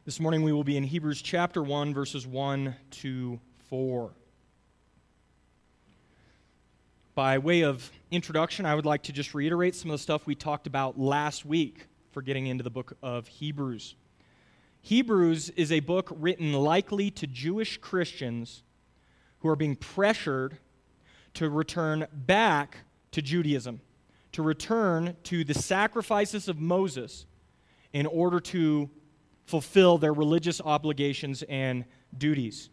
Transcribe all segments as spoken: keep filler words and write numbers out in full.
This morning we will be in Hebrews chapter one, verses one to four. By way of introduction, I would like to just reiterate some of the stuff we talked about last week for getting into the book of Hebrews. Hebrews is a book written likely to Jewish Christians who are being pressured to return back to Judaism, to return to the sacrifices of Moses in order to fulfill their religious obligations and duties.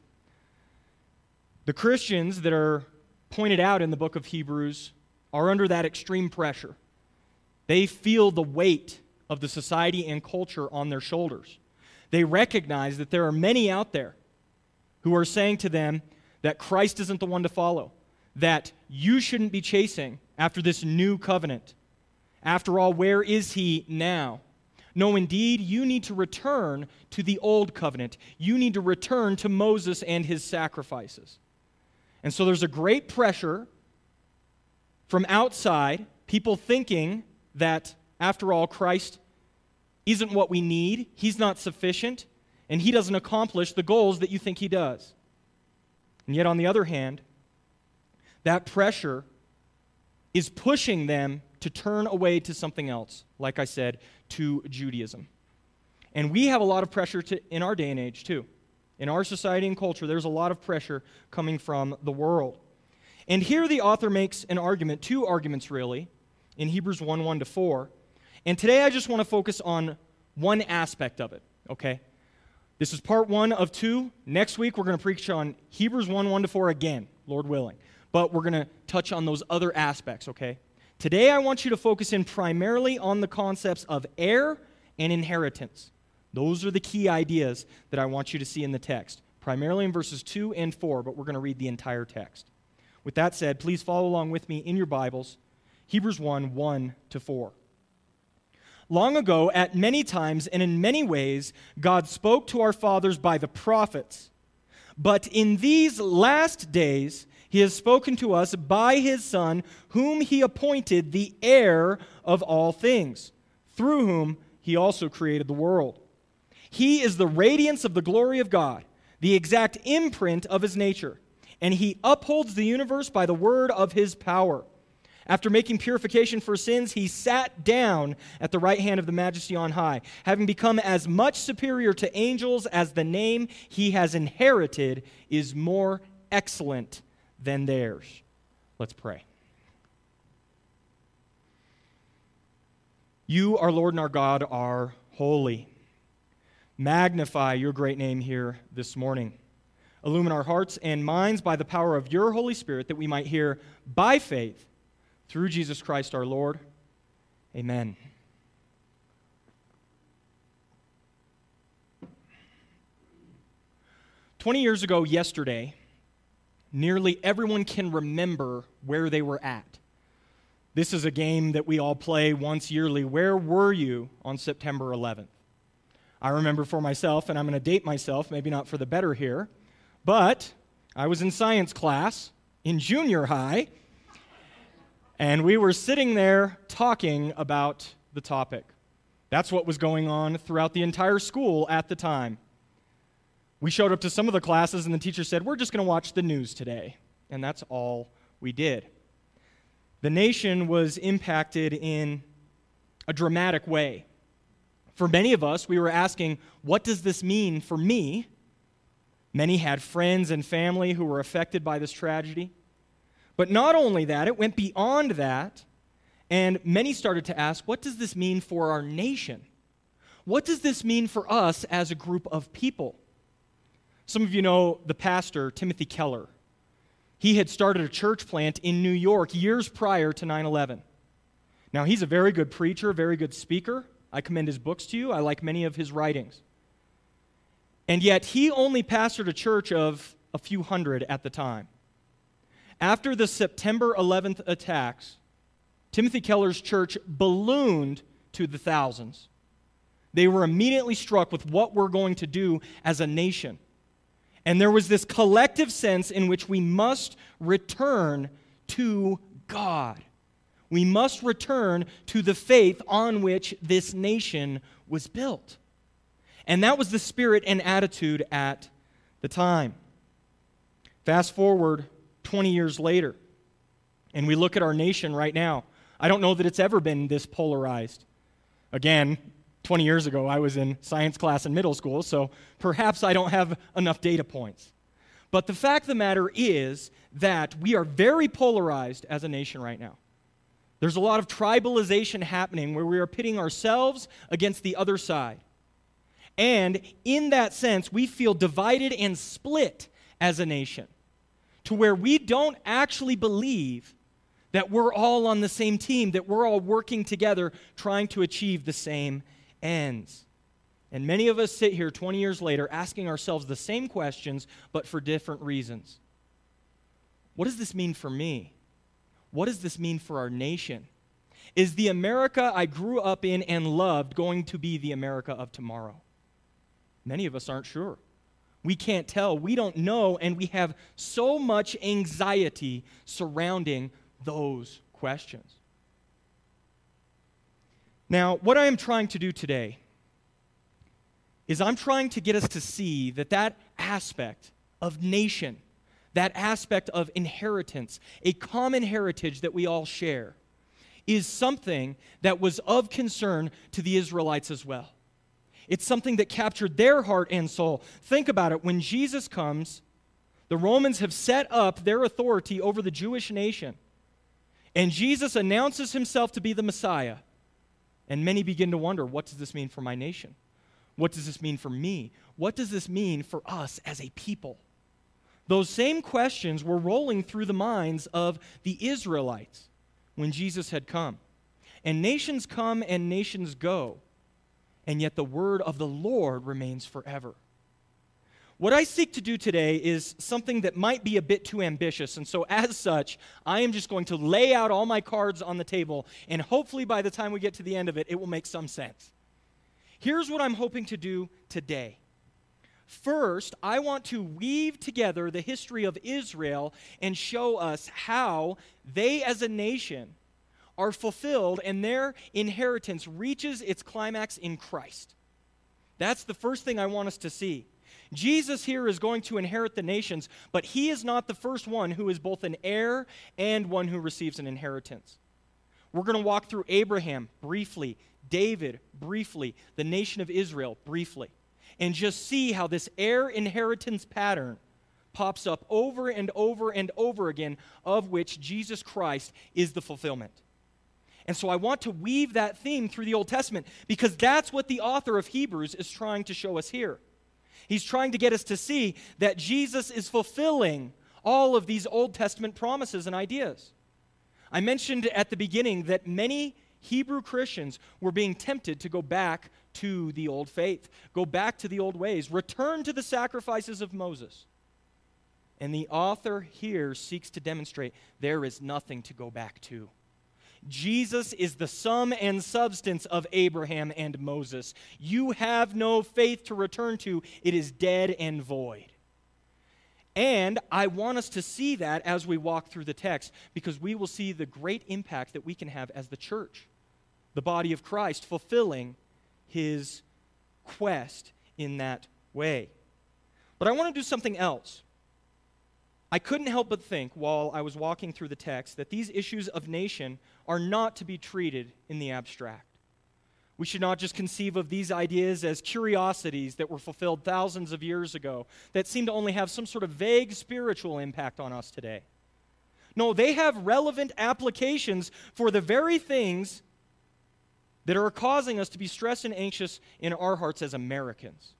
The Christians that are pointed out in the book of Hebrews are under that extreme pressure. They feel the weight of the society and culture on their shoulders. They recognize that there are many out there who are saying to them that Christ isn't the one to follow, that you shouldn't be chasing after this new covenant. After all, where is he now? No, indeed, you need to return to the old covenant. You need to return to Moses and his sacrifices. And so there's a great pressure from outside, people thinking that, after all, Christ isn't what we need, he's not sufficient, and he doesn't accomplish the goals that you think he does. And yet, on the other hand, that pressure is pushing them to turn away to something else, like I said, to Judaism. And we have a lot of pressure to, in our day and age, too. In our society and culture, there's a lot of pressure coming from the world. And here the author makes an argument, two arguments really, in Hebrews one, one to four. And today I just want to focus on one aspect of it, okay? This is part one of two. Next week we're going to preach on Hebrews one, one to four again, Lord willing. But we're going to touch on those other aspects, okay? Today I want you to focus in primarily on the concepts of heir and inheritance. Those are the key ideas that I want you to see in the text, primarily in verses two and four, but we're going to read the entire text. With that said, please follow along with me in your Bibles, Hebrews one, one to four. Long ago, at many times and in many ways, God spoke to our fathers by the prophets. But in these last days, he has spoken to us by his Son, whom he appointed the heir of all things, through whom he also created the world. He is the radiance of the glory of God, the exact imprint of his nature, and he upholds the universe by the word of his power. After making purification for sins, he sat down at the right hand of the Majesty on high, having become as much superior to angels as the name he has inherited is more excellent than theirs. Let's pray. You, our Lord and our God, are holy. Magnify your great name here this morning. Illumine our hearts and minds by the power of your Holy Spirit, that we might hear by faith through Jesus Christ our Lord. Amen. Twenty years ago yesterday, nearly everyone can remember where they were at. This is a game that we all play once yearly. Where were you on September eleventh? I remember for myself, and I'm going to date myself, maybe not for the better here, but I was in science class in junior high, and we were sitting there talking about the topic. That's what was going on throughout the entire school at the time. We showed up to some of the classes, and the teacher said, we're just going to watch the news today. And that's all we did. The nation was impacted in a dramatic way. For many of us, we were asking, what does this mean for me? Many had friends and family who were affected by this tragedy. But not only that, it went beyond that, and many started to ask, what does this mean for our nation? What does this mean for us as a group of people? Some of you know the pastor, Timothy Keller. He had started a church plant in New York years prior to nine eleven. Now, he's a very good preacher, very good speaker. I commend his books to you. I like many of his writings. And yet, he only pastored a church of a few hundred at the time. After the September eleventh attacks, Timothy Keller's church ballooned to the thousands. They were immediately struck with what we're going to do as a nation. And there was this collective sense in which we must return to God. We must return to the faith on which this nation was built. And that was the spirit and attitude at the time. Fast forward twenty years later, and we look at our nation right now. I don't know that it's ever been this polarized. Again, twenty years ago, I was in science class in middle school, so perhaps I don't have enough data points. But the fact of the matter is that we are very polarized as a nation right now. There's a lot of tribalization happening where we are pitting ourselves against the other side. And in that sense, we feel divided and split as a nation to where we don't actually believe that we're all on the same team, that we're all working together trying to achieve the same ends. And many of us sit here twenty years later asking ourselves the same questions, but for different reasons. What does this mean for me? What does this mean for our nation? Is the America I grew up in and loved going to be the America of tomorrow? Many of us aren't sure. We can't tell. We don't know, and we have so much anxiety surrounding those questions. Now, what I am trying to do today is I'm trying to get us to see that that aspect of nation, that aspect of inheritance, a common heritage that we all share, is something that was of concern to the Israelites as well. It's something that captured their heart and soul. Think about it. When Jesus comes, the Romans have set up their authority over the Jewish nation. And Jesus announces himself to be the Messiah. And many begin to wonder, what does this mean for my nation? What does this mean for me? What does this mean for us as a people? Those same questions were rolling through the minds of the Israelites when Jesus had come. And nations come and nations go, and yet the word of the Lord remains forever. What I seek to do today is something that might be a bit too ambitious, and so as such, I am just going to lay out all my cards on the table, and hopefully by the time we get to the end of it, it will make some sense. Here's what I'm hoping to do today. First, I want to weave together the history of Israel and show us how they as a nation are fulfilled and their inheritance reaches its climax in Christ. That's the first thing I want us to see. Jesus here is going to inherit the nations, but he is not the first one who is both an heir and one who receives an inheritance. We're going to walk through Abraham briefly, David briefly, the nation of Israel briefly, and just see how this heir inheritance pattern pops up over and over and over again, of which Jesus Christ is the fulfillment. And so I want to weave that theme through the Old Testament because that's what the author of Hebrews is trying to show us here. He's trying to get us to see that Jesus is fulfilling all of these Old Testament promises and ideas. I mentioned at the beginning that many Hebrew Christians were being tempted to go back to the old faith, go back to the old ways, return to the sacrifices of Moses. And the author here seeks to demonstrate there is nothing to go back to. Jesus is the sum and substance of Abraham and Moses. You have no faith to return to. It is dead and void. And I want us to see that as we walk through the text because we will see the great impact that we can have as the church, the body of Christ, fulfilling his quest in that way. But I want to do something else. I couldn't help but think while I was walking through the text that these issues of nation are not to be treated in the abstract. We should not just conceive of these ideas as curiosities that were fulfilled thousands of years ago that seem to only have some sort of vague spiritual impact on us today. No, they have relevant applications for the very things that are causing us to be stressed and anxious in our hearts as Americans.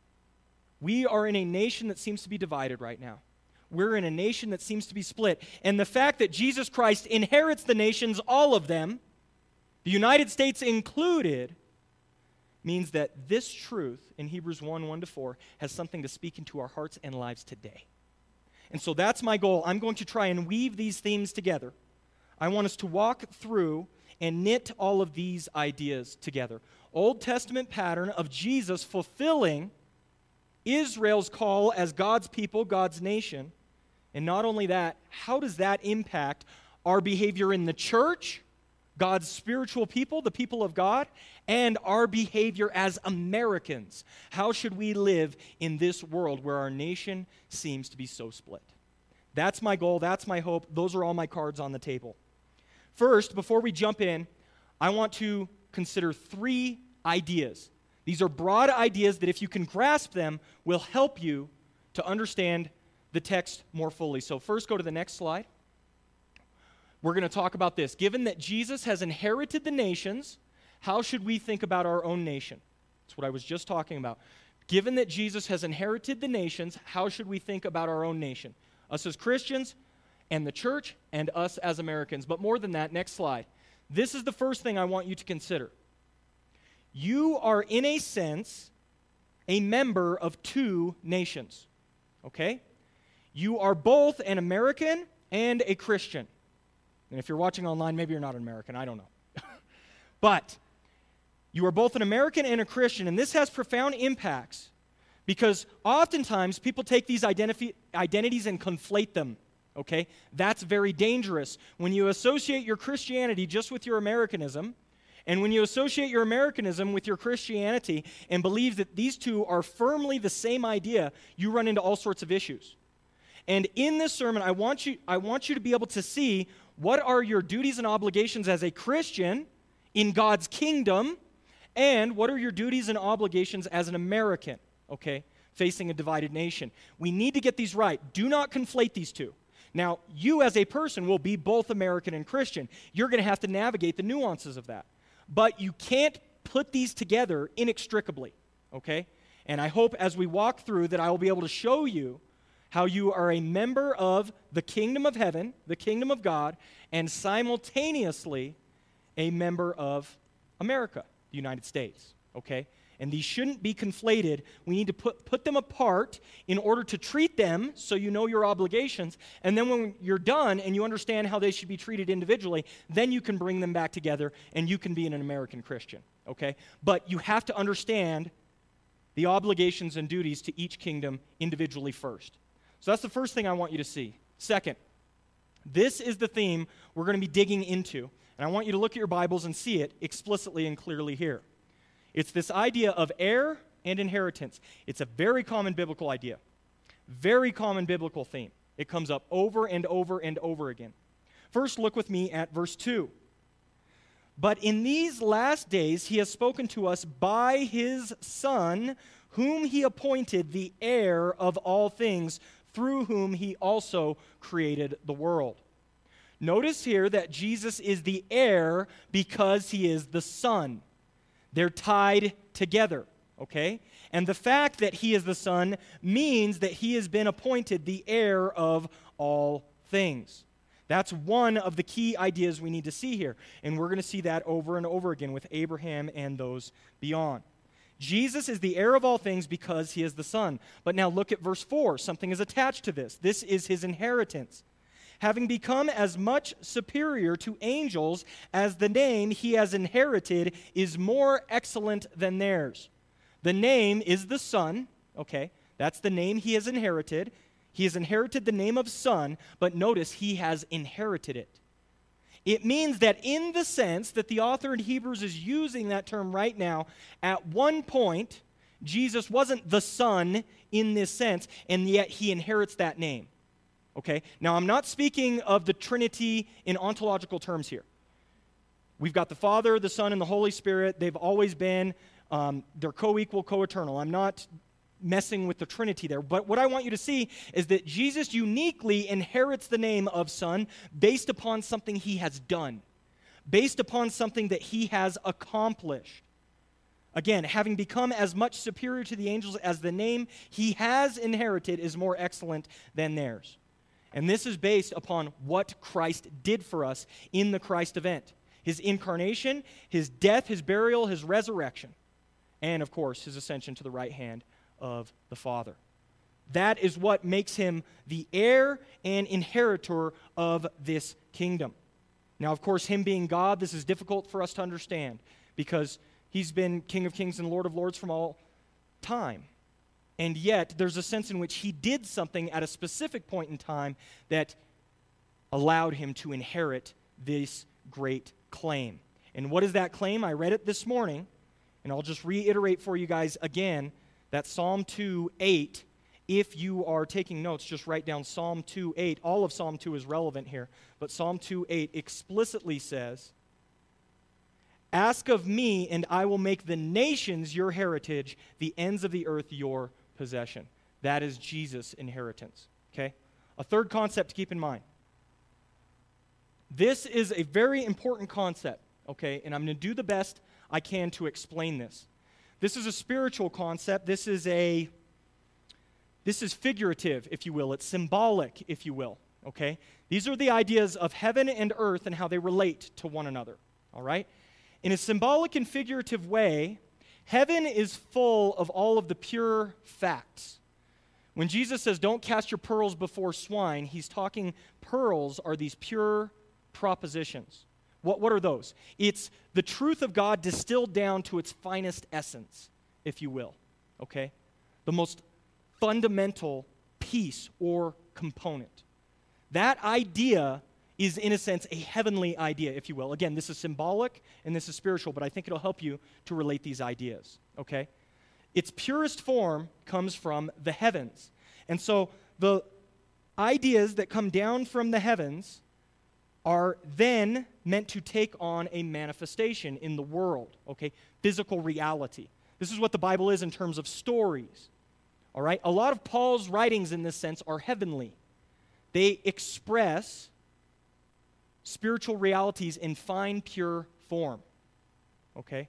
We are in a nation that seems to be divided right now. We're in a nation that seems to be split. And the fact that Jesus Christ inherits the nations, all of them, the United States included, means that this truth in Hebrews one, one to four has something to speak into our hearts and lives today. And so that's my goal. I'm going to try and weave these themes together. I want us to walk through and knit all of these ideas together. Old Testament pattern of Jesus fulfilling Israel's call as God's people, God's nation. And not only that, how does that impact our behavior in the church, God's spiritual people, the people of God, and our behavior as Americans. How should we live in this world where our nation seems to be so split? That's my goal. That's my hope. Those are all my cards on the table. First, before we jump in, I want to consider three ideas. These are broad ideas that if you can grasp them will help you to understand the text more fully. So first, go to the next slide. We're going to talk about this. Given that Jesus has inherited the nations, how should we think about our own nation? That's what I was just talking about. Given that Jesus has inherited the nations, how should we think about our own nation? Us as Christians and the church and us as Americans. But more than that, next slide. This is the first thing I want you to consider. You are, in a sense, a member of two nations. Okay? You are both an American and a Christian. And if you're watching online, maybe you're not an American. I don't know. But you are both an American and a Christian, and this has profound impacts because oftentimes people take these identif- identities and conflate them. Okay? That's very dangerous. When you associate your Christianity just with your Americanism, and when you associate your Americanism with your Christianity and believe that these two are firmly the same idea, you run into all sorts of issues. And in this sermon, I want you, I want you to be able to see what are your duties and obligations as a Christian in God's kingdom, and what are your duties and obligations as an American, okay, facing a divided nation. We need to get these right. Do not conflate these two. Now, you as a person will be both American and Christian. You're going to have to navigate the nuances of that. But you can't put these together inextricably, okay? And I hope as we walk through that I will be able to show you how you are a member of the kingdom of heaven, the kingdom of God, and simultaneously a member of America, the United States, okay? And these shouldn't be conflated. We need to put, put them apart in order to treat them so you know your obligations. And then when you're done and you understand how they should be treated individually, then you can bring them back together and you can be an American Christian, okay? But you have to understand the obligations and duties to each kingdom individually first. So that's the first thing I want you to see. Second, this is the theme we're going to be digging into. And I want you to look at your Bibles and see it explicitly and clearly here. It's this idea of heir and inheritance. It's a very common biblical idea. Very common biblical theme. It comes up over and over and over again. First, look with me at verse two. But in these last days he has spoken to us by his Son, whom he appointed the heir of all things, through whom he also created the world. Notice here that Jesus is the heir because he is the Son. They're tied together, okay? And the fact that he is the Son means that he has been appointed the heir of all things. That's one of the key ideas we need to see here. And we're going to see that over and over again with Abraham and those beyond. Jesus is the heir of all things because he is the Son. But now look at verse four. Something is attached to this. This is his inheritance. Having become as much superior to angels as the name he has inherited is more excellent than theirs. The name is the Son, okay? That's the name he has inherited. He has inherited the name of Son, but notice he has inherited it. It means that in the sense that the author in Hebrews is using that term right now, at one point, Jesus wasn't the Son in this sense, and yet he inherits that name. Okay? Now, I'm not speaking of the Trinity in ontological terms here. We've got the Father, the Son, and the Holy Spirit. They've always been, um, they're co-equal, co-eternal. I'm not messing with the Trinity there. But what I want you to see is that Jesus uniquely inherits the name of Son based upon something he has done, based upon something that he has accomplished. Again, having become as much superior to the angels as the name he has inherited is more excellent than theirs. And this is based upon what Christ did for us in the Christ event. His incarnation, his death, his burial, his resurrection, and of course, his ascension to the right hand of the Father. That is what makes him the heir and inheritor of this kingdom. Now, of course, him being God, this is difficult for us to understand because he's been King of Kings and Lord of Lords from all time. And yet, there's a sense in which he did something at a specific point in time that allowed him to inherit this great claim. And what is that claim? I read it this morning. And I'll just reiterate for you guys again that Psalm two eight, if you are taking notes, just write down Psalm two eight. All of Psalm two is relevant here, but Psalm two eight explicitly says, "Ask of me, and I will make the nations your heritage, the ends of the earth your possession." That is Jesus' inheritance, okay? A third concept to keep in mind. This is a very important concept, okay? And I'm going to do the best I can to explain this. This is a spiritual concept. This is a, this is figurative, if you will. It's symbolic, if you will, okay? These are the ideas of heaven and earth and how they relate to one another, all right? In a symbolic and figurative way, heaven is full of all of the pure facts. When Jesus says, "Don't cast your pearls before swine," he's talking, pearls are these pure propositions. What, what are those? It's the truth of God distilled down to its finest essence, if you will, okay? The most fundamental piece or component. That idea is, in a sense, a heavenly idea, if you will. Again, this is symbolic and this is spiritual, but I think it'll help you to relate these ideas, okay? Its purest form comes from the heavens. And so the ideas that come down from the heavens are then meant to take on a manifestation in the world, okay? Physical reality. This is what the Bible is in terms of stories, all right? A lot of Paul's writings in this sense are heavenly. They express spiritual realities in fine, pure form, okay?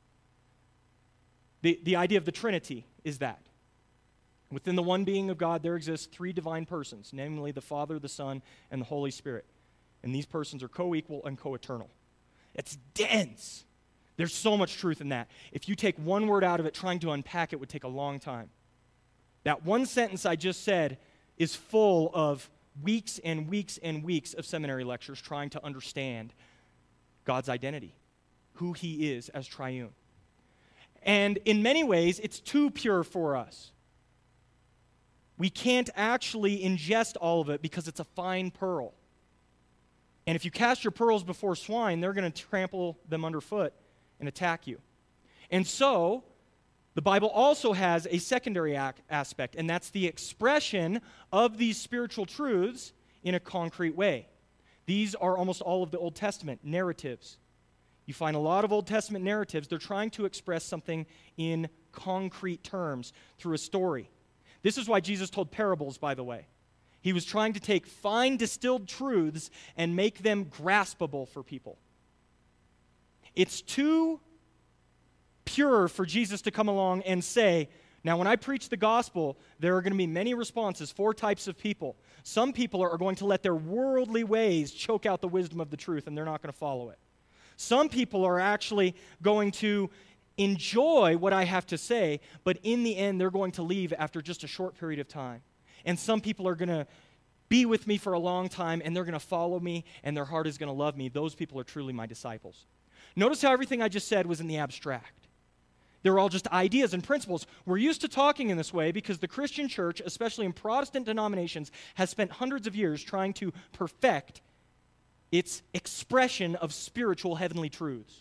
The, the idea of the Trinity is that. Within the one being of God, there exist three divine persons, namely the Father, the Son, and the Holy Spirit. And these persons are co-equal and co-eternal. It's dense. There's so much truth in that. If you take one word out of it, trying to unpack it would take a long time. That one sentence I just said is full of weeks and weeks and weeks of seminary lectures trying to understand God's identity, who He is as triune. And in many ways, it's too pure for us. We can't actually ingest all of it because it's a fine pearl. And if you cast your pearls before swine, they're going to trample them underfoot and attack you. And so, the Bible also has a secondary ac- aspect, and that's the expression of these spiritual truths in a concrete way. These are almost all of the Old Testament narratives. You find a lot of Old Testament narratives, they're trying to express something in concrete terms through a story. This is why Jesus told parables, by the way. He was trying to take fine distilled truths and make them graspable for people. It's too pure for Jesus to come along and say, now when I preach the gospel, there are going to be many responses, four types of people. Some people are going to let their worldly ways choke out the wisdom of the truth, and they're not going to follow it. Some people are actually going to enjoy what I have to say, but in the end, they're going to leave after just a short period of time. And some people are going to be with me for a long time, and they're going to follow me, and their heart is going to love me. Those people are truly my disciples. Notice how everything I just said was in the abstract. They're all just ideas and principles. We're used to talking in this way because the Christian church, especially in Protestant denominations, has spent hundreds of years trying to perfect its expression of spiritual heavenly truths.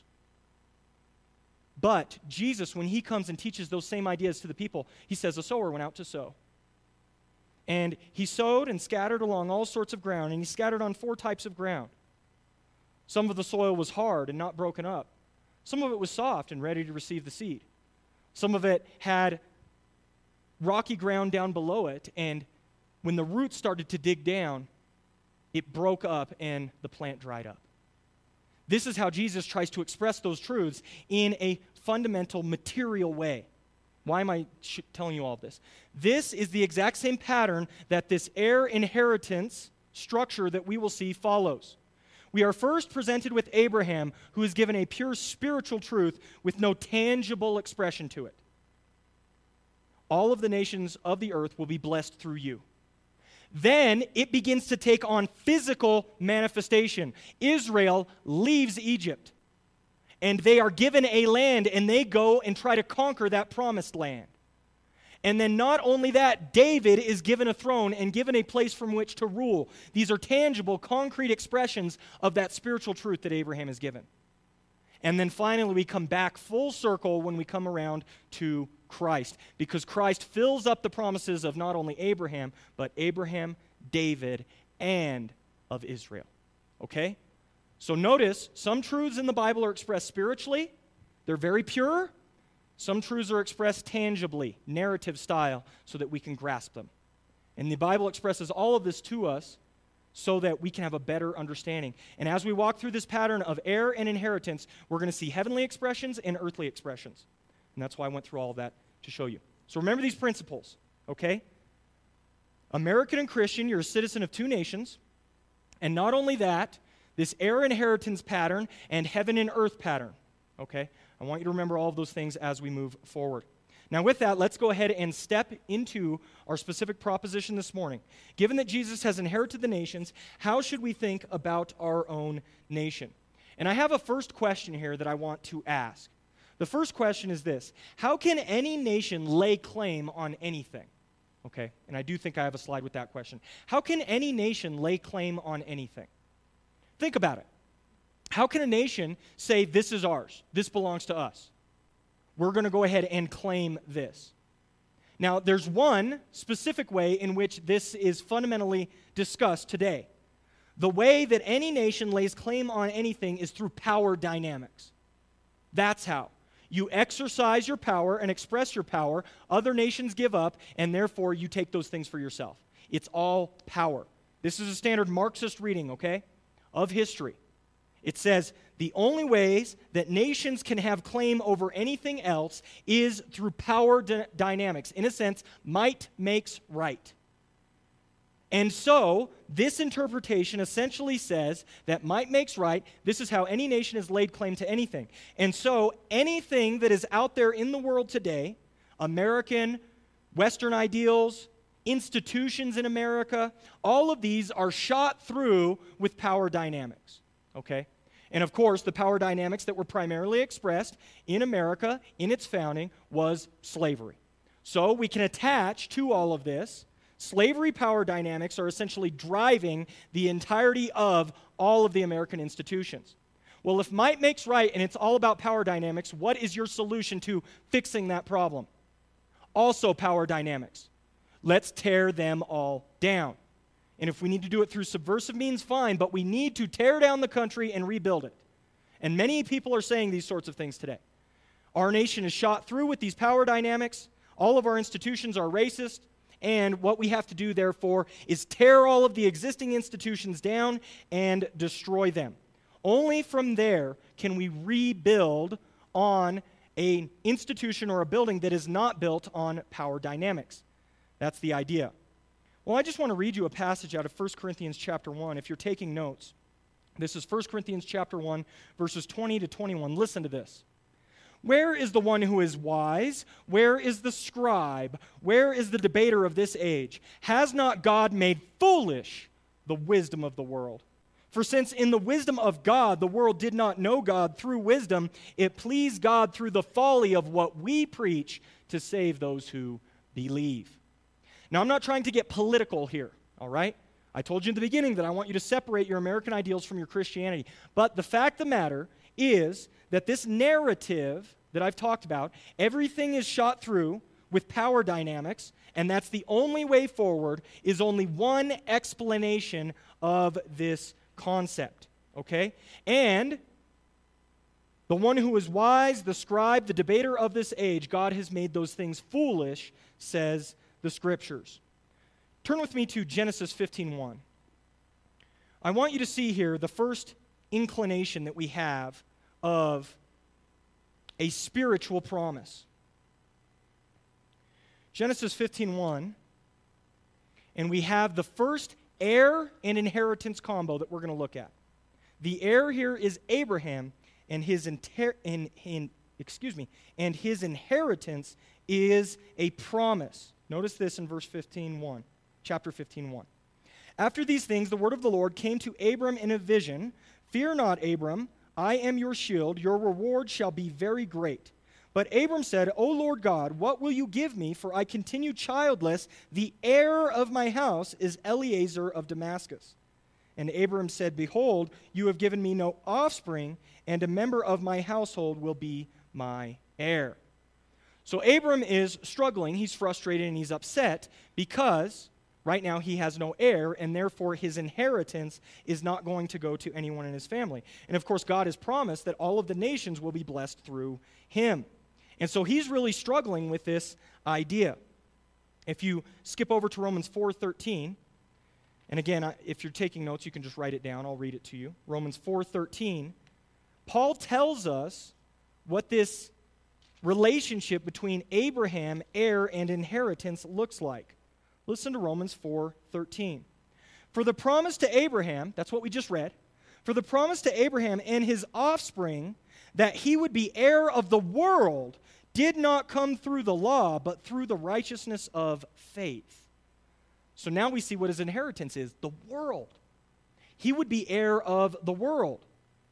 But Jesus, when he comes and teaches those same ideas to the people, he says, a sower went out to sow. And he sowed and scattered along all sorts of ground, and he scattered on four types of ground. Some of the soil was hard and not broken up. Some of it was soft and ready to receive the seed. Some of it had rocky ground down below it, and when the roots started to dig down, it broke up and the plant dried up. This is how Jesus tries to express those truths in a fundamental material way. Why am I sh- telling you all of this? This is the exact same pattern that this heir inheritance structure that we will see follows. We are first presented with Abraham, who is given a pure spiritual truth with no tangible expression to it. All of the nations of the earth will be blessed through you. Then it begins to take on physical manifestation. Israel leaves Egypt, and they are given a land, and they go and try to conquer that promised land. And then not only that, David is given a throne and given a place from which to rule. These are tangible, concrete expressions of that spiritual truth that Abraham is given. And then finally, we come back full circle when we come around to Christ, because Christ fills up the promises of not only Abraham, but Abraham, David, and of Israel. Okay? So notice, some truths in the Bible are expressed spiritually. They're very pure. Some truths are expressed tangibly, narrative style, so that we can grasp them. And the Bible expresses all of this to us so that we can have a better understanding. And as we walk through this pattern of heir and inheritance, we're going to see heavenly expressions and earthly expressions. And that's why I went through all of that to show you. So remember these principles, okay? American and Christian, you're a citizen of two nations. And not only that, this heir inheritance pattern and heaven and earth pattern, okay? I want you to remember all of those things as we move forward. Now with that, let's go ahead and step into our specific proposition this morning. Given that Jesus has inherited the nations, how should we think about our own nation? And I have a first question here that I want to ask. The first question is this: how can any nation lay claim on anything? Okay, and I do think I have a slide with that question. How can any nation lay claim on anything? Think about it. How can a nation say, this is ours, this belongs to us? We're going to go ahead and claim this. Now, there's one specific way in which this is fundamentally discussed today. The way that any nation lays claim on anything is through power dynamics. That's how. You exercise your power and express your power, other nations give up, and therefore you take those things for yourself. It's all power. This is a standard Marxist reading, okay, of history. It says the only ways that nations can have claim over anything else is through power d- dynamics. In a sense, might makes right. And so, this interpretation essentially says that might makes right. This is how any nation has laid claim to anything. And so, anything that is out there in the world today, American, Western ideals, institutions in America, all of these are shot through with power dynamics. Okay? And of course, the power dynamics that were primarily expressed in America in its founding was slavery. So we can attach to all of this, slavery power dynamics are essentially driving the entirety of all of the American institutions. Well, if might makes right and it's all about power dynamics, what is your solution to fixing that problem? Also power dynamics. Let's tear them all down. And if we need to do it through subversive means, fine, but we need to tear down the country and rebuild it. And many people are saying these sorts of things today. Our nation is shot through with these power dynamics. All of our institutions are racist. And what we have to do, therefore, is tear all of the existing institutions down and destroy them. Only from there can we rebuild on an institution or a building that is not built on power dynamics. That's the idea. Well, I just want to read you a passage out of First Corinthians chapter one. If you're taking notes, this is First Corinthians chapter one, verses twenty to twenty-one. Listen to this. Where is the one who is wise? Where is the scribe? Where is the debater of this age? Has not God made foolish the wisdom of the world? For since in the wisdom of God the world did not know God through wisdom, it pleased God through the folly of what we preach to save those who believe. Now, I'm not trying to get political here, all right? I told you in the beginning that I want you to separate your American ideals from your Christianity. But the fact of the matter is that this narrative that I've talked about, everything is shot through with power dynamics, and that's the only way forward, is only one explanation of this concept, okay? And the one who is wise, the scribe, the debater of this age, God has made those things foolish, says the Scriptures. Turn with me to Genesis fifteen one. I want you to see here the first inclination that we have of a spiritual promise. Genesis fifteen one, and we have the first heir and inheritance combo that we're going to look at. The heir here is Abraham, and his inter- in, in, excuse me, and his inheritance is a promise. Notice this in verse fifteen one, chapter fifteen one. After these things, the word of the Lord came to Abram in a vision. Fear not, Abram, I am your shield. Your reward shall be very great. But Abram said, O Lord God, what will you give me? For I continue childless. The heir of my house is Eliezer of Damascus. And Abram said, Behold, you have given me no offspring, and a member of my household will be my heir. So Abram is struggling, he's frustrated, and he's upset because right now he has no heir, and therefore his inheritance is not going to go to anyone in his family. And of course, God has promised that all of the nations will be blessed through him. And so he's really struggling with this idea. If you skip over to Romans four thirteen, and again, if you're taking notes, you can just write it down. I'll read it to you. Romans four thirteen, Paul tells us what this relationship between Abraham, heir, and inheritance looks like. Listen to Romans four thirteen. For the promise to Abraham, that's what we just read, for the promise to Abraham and his offspring that he would be heir of the world did not come through the law, but through the righteousness of faith. So now we see what his inheritance is, the world. He would be heir of the world.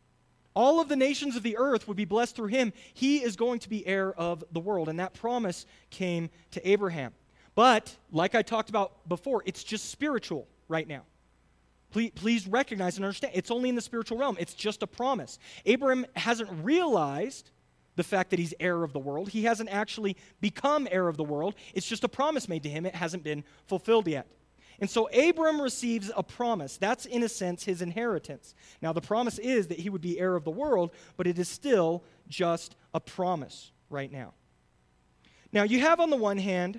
All of the nations of the earth would be blessed through him. He is going to be heir of the world, and that promise came to Abraham. But, like I talked about before, it's just spiritual right now. Please, please recognize and understand, it's only in the spiritual realm. It's just a promise. Abraham hasn't realized the fact that he's heir of the world. He hasn't actually become heir of the world. It's just a promise made to him. It hasn't been fulfilled yet. And so Abram receives a promise. That's, in a sense, his inheritance. Now, the promise is that he would be heir of the world, but it is still just a promise right now. Now, you have on the one hand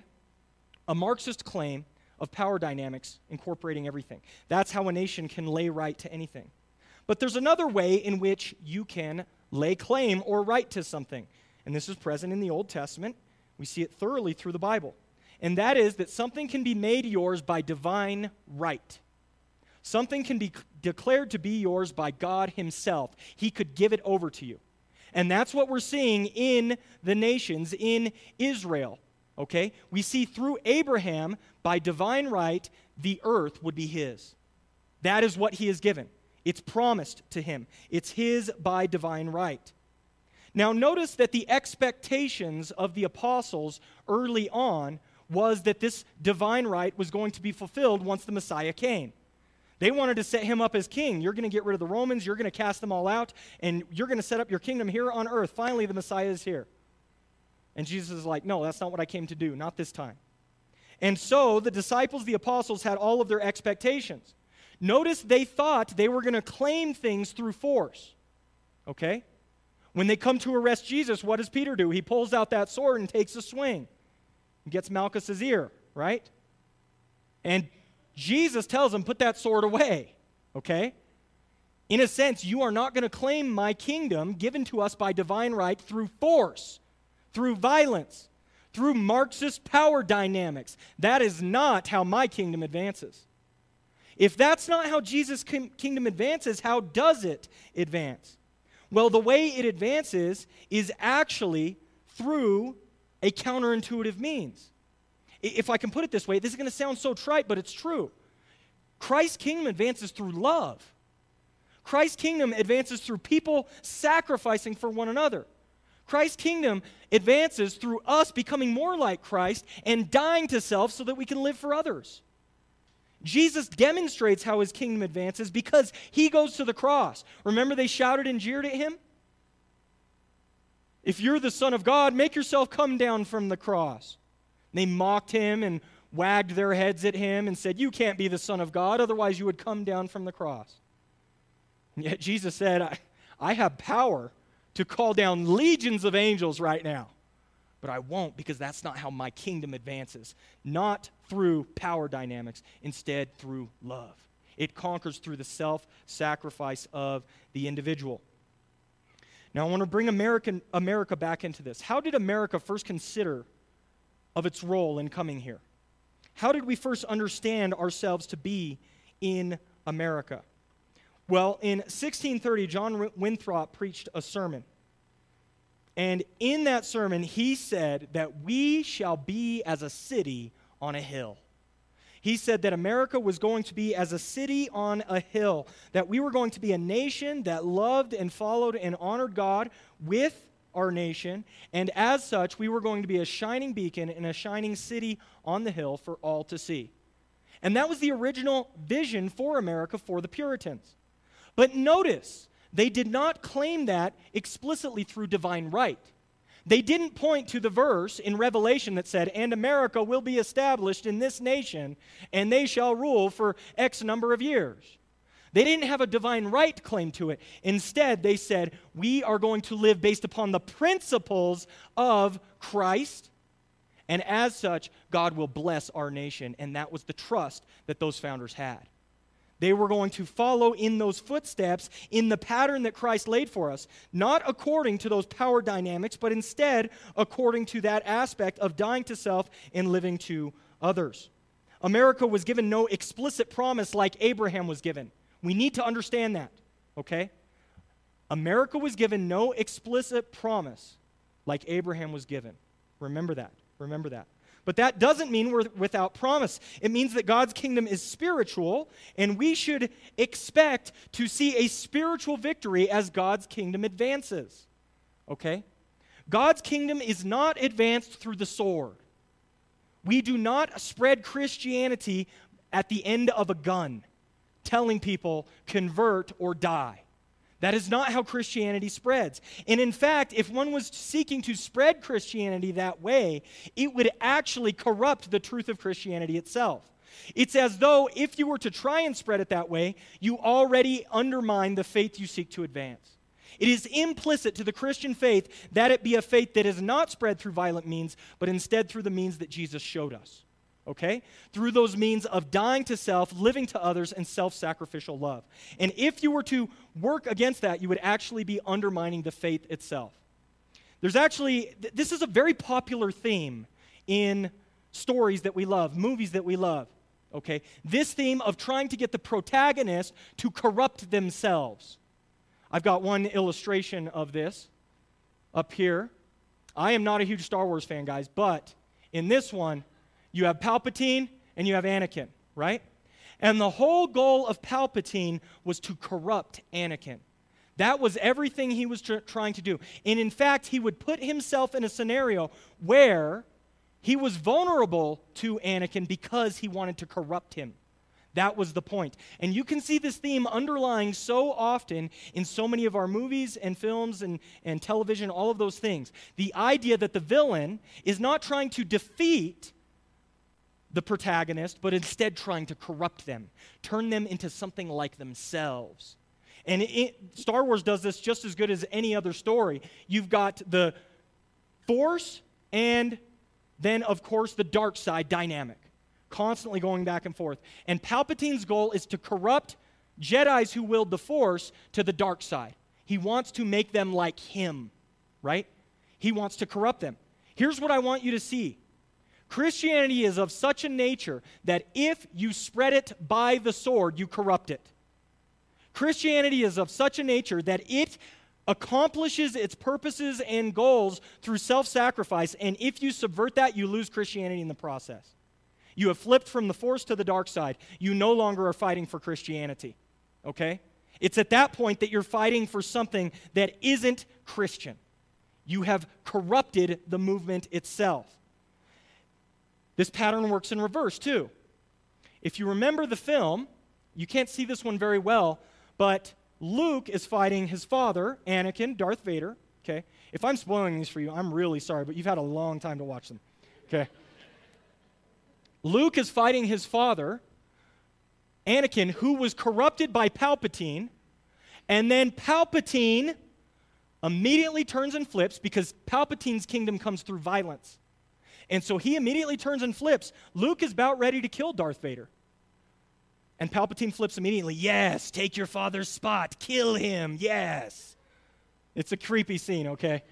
a Marxist claim of power dynamics incorporating everything. That's how a nation can lay right to anything. But there's another way in which you can lay claim or right to something. And this is present in the Old Testament. We see it thoroughly through the Bible. And that is that something can be made yours by divine right. Something can be declared to be yours by God himself. He could give it over to you. And that's what we're seeing in the nations, in Israel. Okay? We see through Abraham, by divine right, the earth would be his. That is what he is given. It's promised to him. It's his by divine right. Now, notice that the expectations of the apostles early on was that this divine right was going to be fulfilled once the Messiah came. They wanted to set him up as king. You're going to get rid of the Romans, you're going to cast them all out, and you're going to set up your kingdom here on earth. Finally, the Messiah is here. And Jesus is like, no, that's not what I came to do, not this time. And so the disciples, the apostles, had all of their expectations. Notice they thought they were going to claim things through force. Okay? When they come to arrest Jesus, what does Peter do? He pulls out that sword and takes a swing. He gets Malchus's ear, right? And Jesus tells him, put that sword away. Okay? In a sense, you are not going to claim my kingdom given to us by divine right through force, through violence, through Marxist power dynamics. That is not how my kingdom advances. If that's not how Jesus' kingdom advances, how does it advance? Well, the way it advances is actually through a counterintuitive means. If I can put it this way, this is going to sound so trite, but it's true. Christ's kingdom advances through love. Christ's kingdom advances through people sacrificing for one another. Christ's kingdom advances through us becoming more like Christ and dying to self so that we can live for others. Jesus demonstrates how his kingdom advances because he goes to the cross. Remember they shouted and jeered at him? If you're the Son of God, make yourself come down from the cross. They mocked him and wagged their heads at him and said, you can't be the Son of God, otherwise you would come down from the cross. And yet Jesus said, I, I have power to call down legions of angels right now. But I won't, because that's not how my kingdom advances. Not through power dynamics, instead through love. It conquers through the self-sacrifice of the individual. Now I want to bring American, America back into this. How did America first consider of its role in coming here? How did we first understand ourselves to be in America? Well, in sixteen thirty, John Winthrop preached a sermon. And in that sermon, he said that we shall be as a city on a hill. He said that America was going to be as a city on a hill, that we were going to be a nation that loved and followed and honored God with our nation, and as such, we were going to be a shining beacon and a shining city on the hill for all to see. And that was the original vision for America for the Puritans. But notice, they did not claim that explicitly through divine right. They didn't point to the verse in Revelation that said, "And America will be established in this nation, and they shall rule for X number of years." They didn't have a divine right claim to it. Instead, they said, we are going to live based upon the principles of Christ, and as such, God will bless our nation. And that was the trust that those founders had. They were going to follow in those footsteps in the pattern that Christ laid for us, not according to those power dynamics, but instead according to that aspect of dying to self and living to others. America was given no explicit promise like Abraham was given. We need to understand that, okay? America was given no explicit promise like Abraham was given. Remember that. Remember that. But that doesn't mean we're without promise. It means that God's kingdom is spiritual, and we should expect to see a spiritual victory as God's kingdom advances. Okay? God's kingdom is not advanced through the sword. We do not spread Christianity at the end of a gun, telling people, convert or die. That is not how Christianity spreads. And in fact, if one was seeking to spread Christianity that way, it would actually corrupt the truth of Christianity itself. It's as though if you were to try and spread it that way, you already undermine the faith you seek to advance. It is implicit to the Christian faith that it be a faith that is not spread through violent means, but instead through the means that Jesus showed us. Okay? Through those means of dying to self, living to others, and self-sacrificial love. And if you were to work against that, you would actually be undermining the faith itself. There's actually, th- this is a very popular theme in stories that we love, movies that we love. Okay? This theme of trying to get the protagonist to corrupt themselves. I've got one illustration of this up here. I am not a huge Star Wars fan, guys, but in this one, you have Palpatine and you have Anakin, right? And the whole goal of Palpatine was to corrupt Anakin. That was everything he was tr- trying to do. And in fact, he would put himself in a scenario where he was vulnerable to Anakin because he wanted to corrupt him. That was the point. And you can see this theme underlying so often in so many of our movies and films and, and television, all of those things. The idea that the villain is not trying to defeat the protagonist, but instead trying to corrupt them, turn them into something like themselves. And it, Star Wars does this just as good as any other story. You've got the Force and then, of course, the dark side dynamic, constantly going back and forth. And Palpatine's goal is to corrupt Jedis who wield the Force to the dark side. He wants to make them like him, right? He wants to corrupt them. Here's what I want you to see. Christianity is of such a nature that if you spread it by the sword, you corrupt it. Christianity is of such a nature that it accomplishes its purposes and goals through self-sacrifice, and if you subvert that, you lose Christianity in the process. You have flipped from the Force to the dark side. You no longer are fighting for Christianity, okay? It's at that point that you're fighting for something that isn't Christian. You have corrupted the movement itself. This pattern works in reverse, too. If you remember the film, you can't see this one very well, but Luke is fighting his father, Anakin, Darth Vader, okay? If I'm spoiling these for you, I'm really sorry, but you've had a long time to watch them, okay? Luke is fighting his father, Anakin, who was corrupted by Palpatine, and then Palpatine immediately turns and flips because Palpatine's kingdom comes through violence. And so he immediately turns and flips. Luke is about ready to kill Darth Vader. And Palpatine flips immediately. Yes, take your father's spot. Kill him. Yes. It's a creepy scene, okay?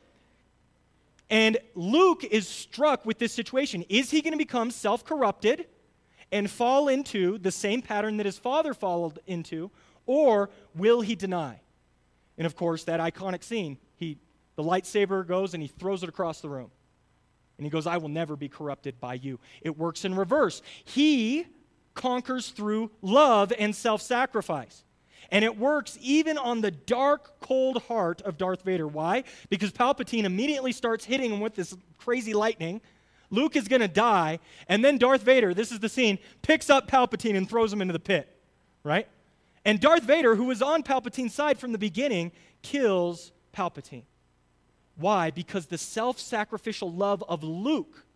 And Luke is struck with this situation. Is he going to become self-corrupted and fall into the same pattern that his father followed into, or will he deny? And of course, that iconic scene, he, the lightsaber goes and he throws it across the room. And he goes, I will never be corrupted by you. It works in reverse. He conquers through love and self-sacrifice. And it works even on the dark, cold heart of Darth Vader. Why? Because Palpatine immediately starts hitting him with this crazy lightning. Luke is going to die, and then Darth Vader, this is the scene, picks up Palpatine and throws him into the pit, right? And Darth Vader, who was on Palpatine's side from the beginning, kills Palpatine. Why? Because the self-sacrificial love of Luke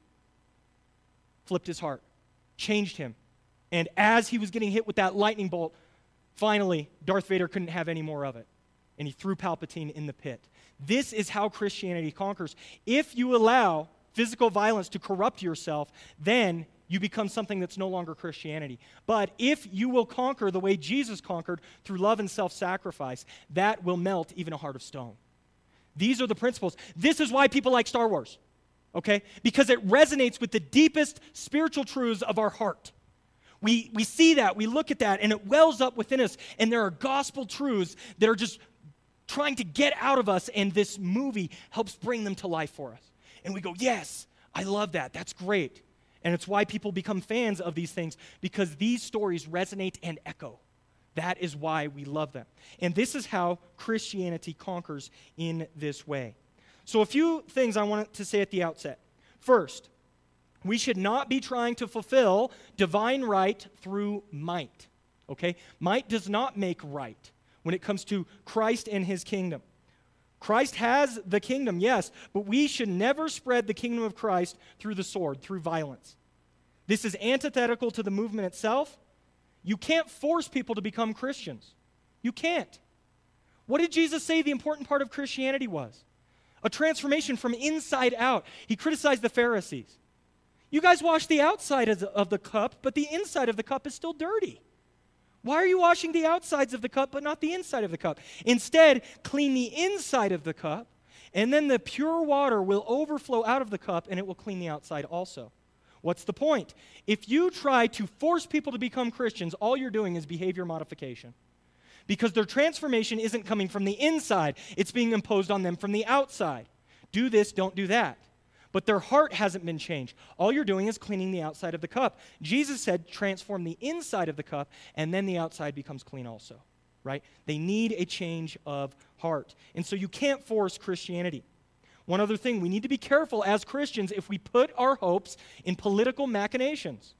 flipped his heart, changed him. And as he was getting hit with that lightning bolt, finally, Darth Vader couldn't have any more of it. And he threw Palpatine in the pit. This is how Christianity conquers. If you allow physical violence to corrupt yourself, then you become something that's no longer Christianity. But if you will conquer the way Jesus conquered through love and self-sacrifice, that will melt even a heart of stone. These are the principles. This is why people like Star Wars, okay? Because it resonates with the deepest spiritual truths of our heart. We, we see that, we look at that, and it wells up within us, and there are gospel truths that are just trying to get out of us, and this movie helps bring them to life for us. And we go, yes, I love that. That's great. And it's why people become fans of these things, because these stories resonate and echo. That is why we love them. And this is how Christianity conquers in this way. So a few things I want to say at the outset. First, we should not be trying to fulfill divine right through might. Okay? Might does not make right when it comes to Christ and his kingdom. Christ has the kingdom, yes, but we should never spread the kingdom of Christ through the sword, through violence. This is antithetical to the movement itself. You can't force people to become Christians. You can't. What did Jesus say the important part of Christianity was? A transformation from inside out. He criticized the Pharisees. You guys wash the outside of the, of the cup, but the inside of the cup is still dirty. Why are you washing the outsides of the cup but not the inside of the cup? Instead, clean the inside of the cup, and then the pure water will overflow out of the cup, and it will clean the outside also. What's the point? If you try to force people to become Christians, all you're doing is behavior modification. Because their transformation isn't coming from the inside, it's being imposed on them from the outside. Do this, don't do that. But their heart hasn't been changed. All you're doing is cleaning the outside of the cup. Jesus said, transform the inside of the cup, and then the outside becomes clean also, right? They need a change of heart. And so you can't force Christianity. One other thing, we need to be careful as Christians if we put our hopes in political machinations.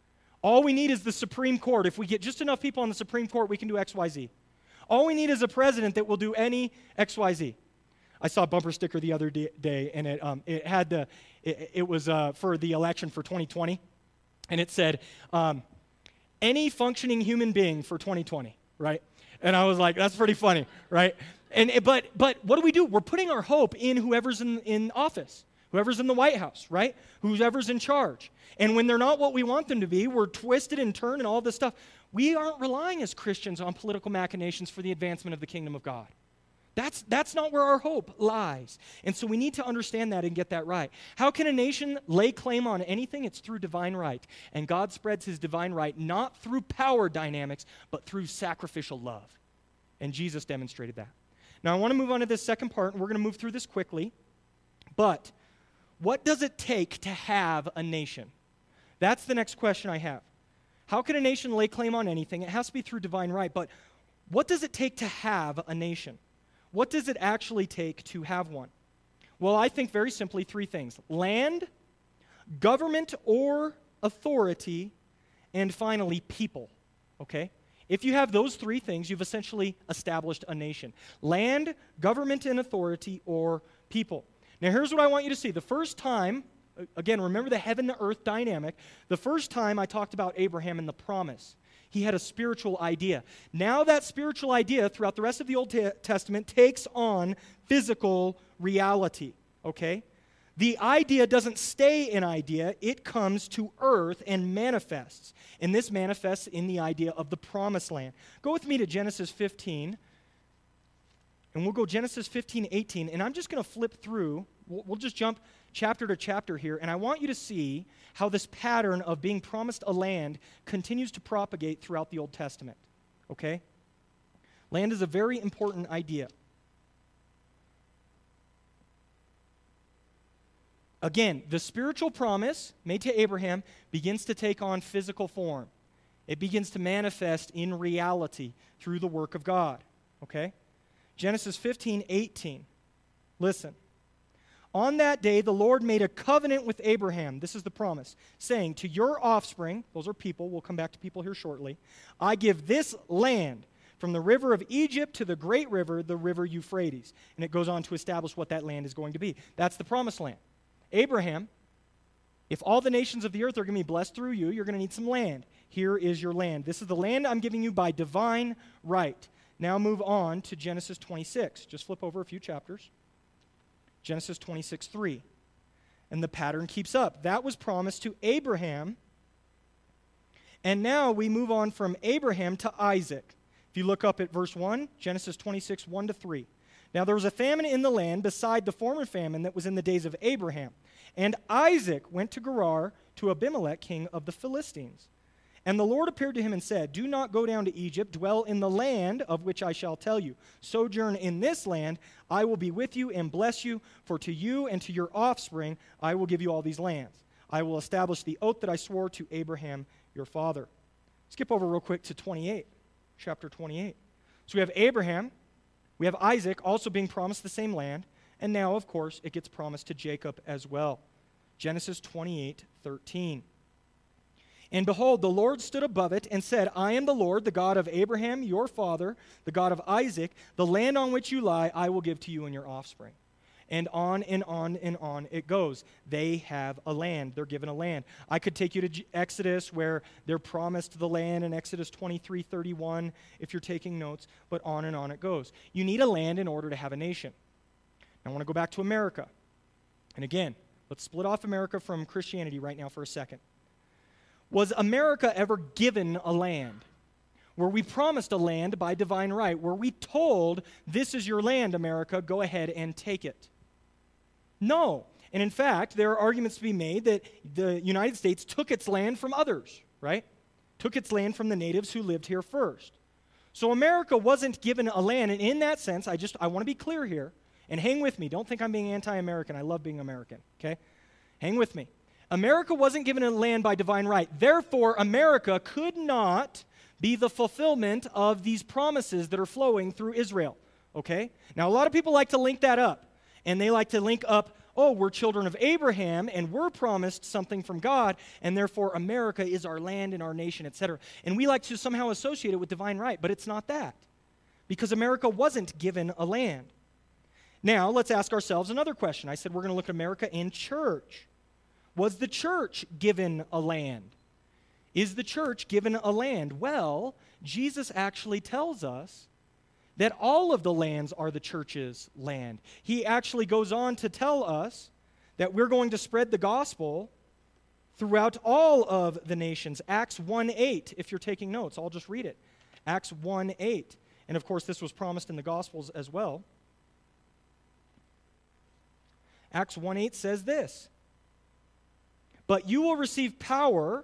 All we need is the Supreme Court. If we get just enough people on the Supreme Court, we can do X Y Z. All we need is a president that will do any X Y Z. I saw a bumper sticker the other day, and it um, it had the it, it was uh, for the election for twenty twenty, and it said um, any functioning human being for twenty twenty, right? And I was like, that's pretty funny, right? And but but what do we do? We're putting our hope in whoever's in in office, whoever's in the White House, right? Whoever's in charge. And when they're not what we want them to be, we're twisted and turned and all this stuff. We aren't relying as Christians on political machinations for the advancement of the kingdom of God. That's, that's not where our hope lies. And so we need to understand that and get that right. How can a nation lay claim on anything? It's through divine right. And God spreads his divine right not through power dynamics, but through sacrificial love. And Jesus demonstrated that. Now I want to move on to this second part, and we're going to move through this quickly. But what does it take to have a nation? That's the next question I have. How can a nation lay claim on anything? It has to be through divine right. But what does it take to have a nation? What does it actually take to have one? Well, I think very simply three things. Land, government or authority, and finally people, okay? If you have those three things, you've essentially established a nation. Land, government and authority, or people. Now here's what I want you to see. The first time, again, remember the heaven to earth dynamic, the first time I talked about Abraham and the promise. He had a spiritual idea. Now that spiritual idea throughout the rest of the Old Testament takes on physical reality, okay? The idea doesn't stay an idea. It comes to earth and manifests. And this manifests in the idea of the promised land. Go with me to Genesis fifteen. And we'll go Genesis fifteen, eighteen. And I'm just going to flip through. We'll, we'll just jump chapter to chapter here. And I want you to see how this pattern of being promised a land continues to propagate throughout the Old Testament. Okay? Land is a very important idea. Again, the spiritual promise made to Abraham begins to take on physical form. It begins to manifest in reality through the work of God. Okay? Genesis fifteen, eighteen. Listen. On that day, the Lord made a covenant with Abraham. This is the promise, saying, to your offspring, those are people, we'll come back to people here shortly, I give this land from the river of Egypt to the great river, the river Euphrates. And it goes on to establish what that land is going to be. That's the promised land. Abraham, if all the nations of the earth are going to be blessed through you, you're going to need some land. Here is your land. This is the land I'm giving you by divine right. Now move on to Genesis twenty-six. Just flip over a few chapters. Genesis twenty-six three. And the pattern keeps up. That was promised to Abraham. And now we move on from Abraham to Isaac. If you look up at verse one, Genesis twenty-six, one to three. Now there was a famine in the land beside the former famine that was in the days of Abraham. And Isaac went to Gerar to Abimelech, king of the Philistines. And the Lord appeared to him and said, do not go down to Egypt, dwell in the land of which I shall tell you. Sojourn in this land, I will be with you and bless you, for to you and to your offspring I will give you all these lands. I will establish the oath that I swore to Abraham your father. Skip over real quick to twenty-eight, chapter twenty-eight. So we have Abraham, we have Isaac also being promised the same land, and now, of course, it gets promised to Jacob as well. Genesis twenty-eight thirteen. And behold, the Lord stood above it and said, I am the Lord, the God of Abraham, your father, the God of Isaac. The land on which you lie, I will give to you and your offspring. And on and on and on it goes. They have a land. They're given a land. I could take you to Exodus where they're promised the land in Exodus twenty-three thirty-one if you're taking notes, but on and on it goes. You need a land in order to have a nation. Now I want to go back to America. And again, let's split off America from Christianity right now for a second. Was America ever given a land? Were we promised a land by divine right? Were we told, this is your land, America, go ahead and take it? No. And in fact, there are arguments to be made that the United States took its land from others, right? Took its land from the natives who lived here first. So America wasn't given a land, and in that sense, I just, I want to be clear here, and hang with me. Don't think I'm being anti-American. I love being American, okay? Hang with me. America wasn't given a land by divine right. Therefore, America could not be the fulfillment of these promises that are flowing through Israel, okay? Now, a lot of people like to link that up, and they like to link up, oh, we're children of Abraham, and we're promised something from God, and therefore America is our land and our nation, et cetera. And we like to somehow associate it with divine right, but it's not that, because America wasn't given a land. Now, let's ask ourselves another question. I said we're going to look at America in church. Was the church given a land? Is the church given a land? Well, Jesus actually tells us that all of the lands are the church's land. He actually goes on to tell us that we're going to spread the gospel throughout all of the nations. Acts one eight, if you're taking notes, I'll just read it. Acts one eight. And of course, this was promised in the Gospels as well. Acts one eight says this, but you will receive power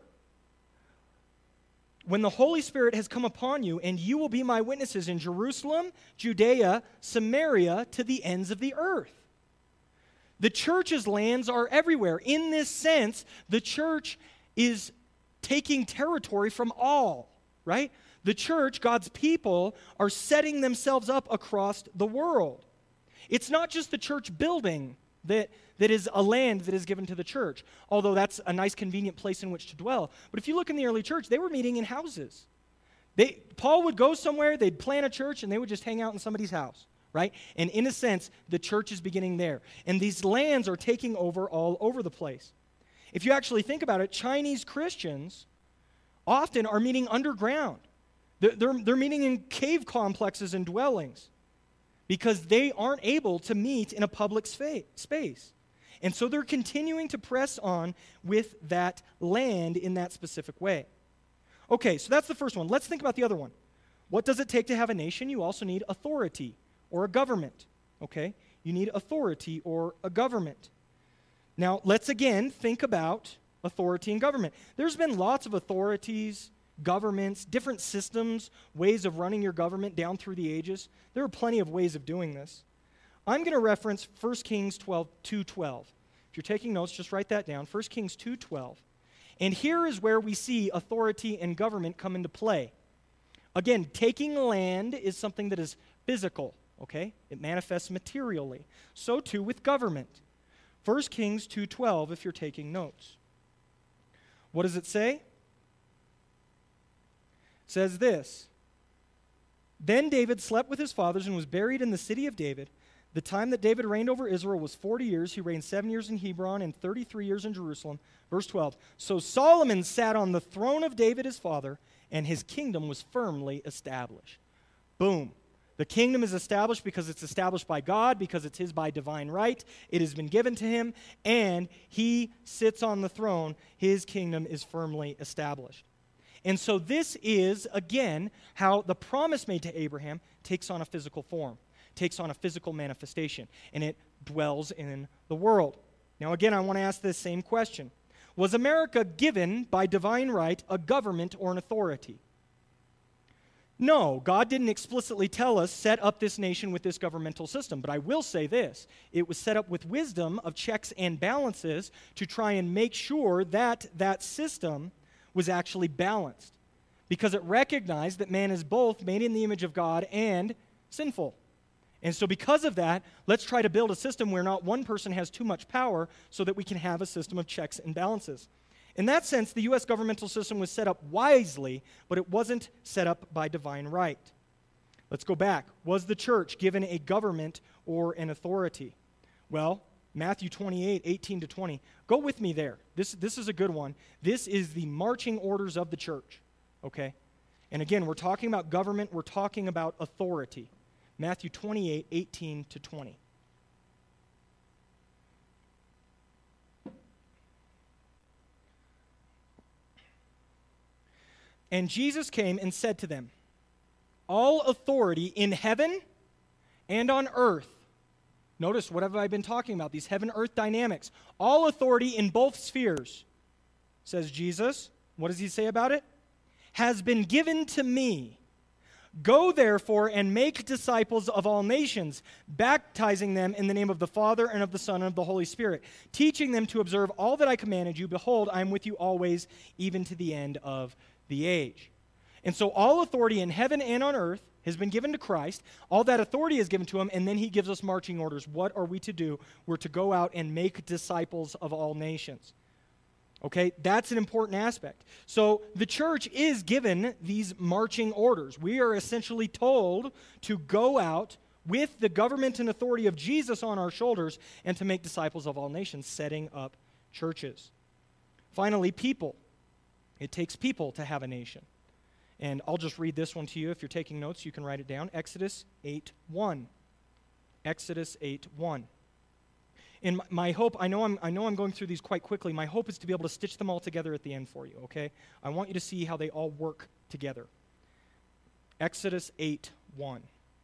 when the Holy Spirit has come upon you, and you will be my witnesses in Jerusalem, Judea, Samaria, to the ends of the earth. The church's lands are everywhere. In this sense, the church is taking territory from all, right? The church, God's people, are setting themselves up across the world. It's not just the church building that, that is a land that is given to the church, although that's a nice, convenient place in which to dwell. But if you look in the early church, they were meeting in houses. They, Paul would go somewhere, they'd plant a church, and they would just hang out in somebody's house, right? And in a sense, the church is beginning there. And these lands are taking over all over the place. If you actually think about it, Chinese Christians often are meeting underground. They're, they're, they're meeting in cave complexes and dwellings, because they aren't able to meet in a public space. And so they're continuing to press on with that land in that specific way. Okay, so that's the first one. Let's think about the other one. What does it take to have a nation? You also need authority or a government, okay? You need authority or a government. Now, let's again think about authority and government. There's been lots of authorities, governments, different systems, ways of running your government down through the ages. There are plenty of ways of doing this. I'm going to reference First Kings two twelve. If you're taking notes, just write that down. First Kings two twelve. And here is where we see authority and government come into play. Again, taking land is something that is physical, okay? It manifests materially. So too with government. First Kings two twelve if you're taking notes. What does it say? It says this. Then David slept with his fathers and was buried in the city of David. The time that David reigned over Israel was forty years. He reigned seven years in Hebron and thirty-three years in Jerusalem. Verse twelve. So Solomon sat on the throne of David his father, and his kingdom was firmly established. Boom. The kingdom is established because it's established by God, because it's his by divine right. It has been given to him, and he sits on the throne. His kingdom is firmly established. And so this is, again, how the promise made to Abraham takes on a physical form, takes on a physical manifestation, and it dwells in the world. Now, again, I want to ask this same question. Was America given by divine right a government or an authority? No, God didn't explicitly tell us, set up this nation with this governmental system. But I will say this. It was set up with wisdom of checks and balances to try and make sure that that system was actually balanced. Because it recognized that man is both made in the image of God and sinful. And so because of that, let's try to build a system where not one person has too much power so that we can have a system of checks and balances. In that sense, the U S governmental system was set up wisely, but it wasn't set up by divine right. Let's go back. Was the church given a government or an authority? Well, Matthew twenty-eight, eighteen to twenty. Go with me there. This, this is a good one. This is the marching orders of the church, okay? And again, we're talking about government. We're talking about authority. Matthew twenty-eight, eighteen to twenty. And Jesus came and said to them, all authority in heaven and on earth. Notice, what have I been talking about? These heaven-earth dynamics. All authority in both spheres, says Jesus. What does he say about it? Has been given to me. Go, therefore, and make disciples of all nations, baptizing them in the name of the Father and of the Son and of the Holy Spirit, teaching them to observe all that I commanded you. Behold, I am with you always, even to the end of the age. And so all authority in heaven and on earth has been given to Christ. All that authority is given to him, and then he gives us marching orders. What are we to do? We're to go out and make disciples of all nations. Okay, that's an important aspect. So the church is given these marching orders. We are essentially told to go out with the government and authority of Jesus on our shoulders and to make disciples of all nations, setting up churches. Finally, people. It takes people to have a nation. And I'll just read this one to you. If you're taking notes, you can write it down. Exodus eight one. Exodus eight one. And my, my hope, I know, I'm, I know I'm going through these quite quickly. My hope is to be able to stitch them all together at the end for you, okay? I want you to see how they all work together. Exodus eight one.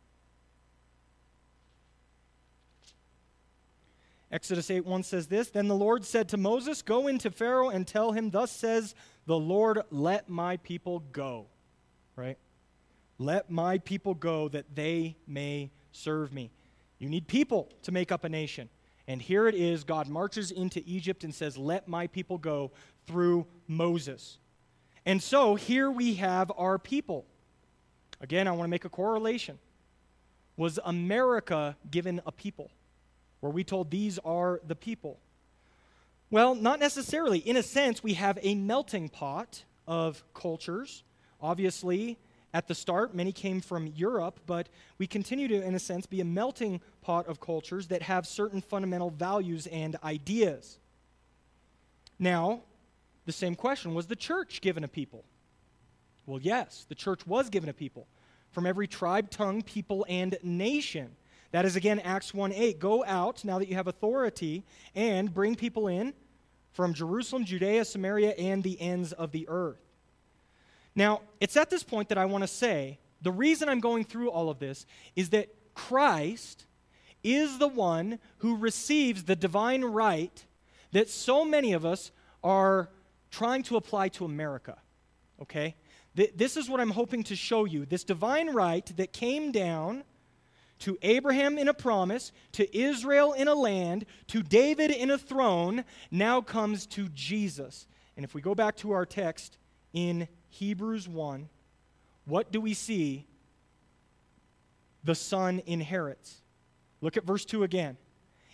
Exodus eight one says this, Then the Lord said to Moses, Go into Pharaoh and tell him, Thus says the Lord, let my people go. Right? Let my people go that they may serve me. You need people to make up a nation. And here it is, God marches into Egypt and says, Let my people go through Moses. And so here we have our people. Again, I want to make a correlation. Was America given a people? Were we told these are the people? Well, not necessarily. In a sense, we have a melting pot of cultures. Obviously, at the start, many came from Europe, but we continue to, in a sense, be a melting pot of cultures that have certain fundamental values and ideas. Now, the same question, was the church given a people? Well, yes, the church was given a people from every tribe, tongue, people, and nation. That is, again, Acts one eight. Go out, now that you have authority, and bring people in from Jerusalem, Judea, Samaria, and the ends of the earth. Now, it's at this point that I want to say, the reason I'm going through all of this is that Christ is the one who receives the divine right that so many of us are trying to apply to America, okay? Th- this is what I'm hoping to show you. This divine right that came down to Abraham in a promise, to Israel in a land, to David in a throne, now comes to Jesus. And if we go back to our text in Hebrews one, what do we see the Son inherits? Look at verse two again.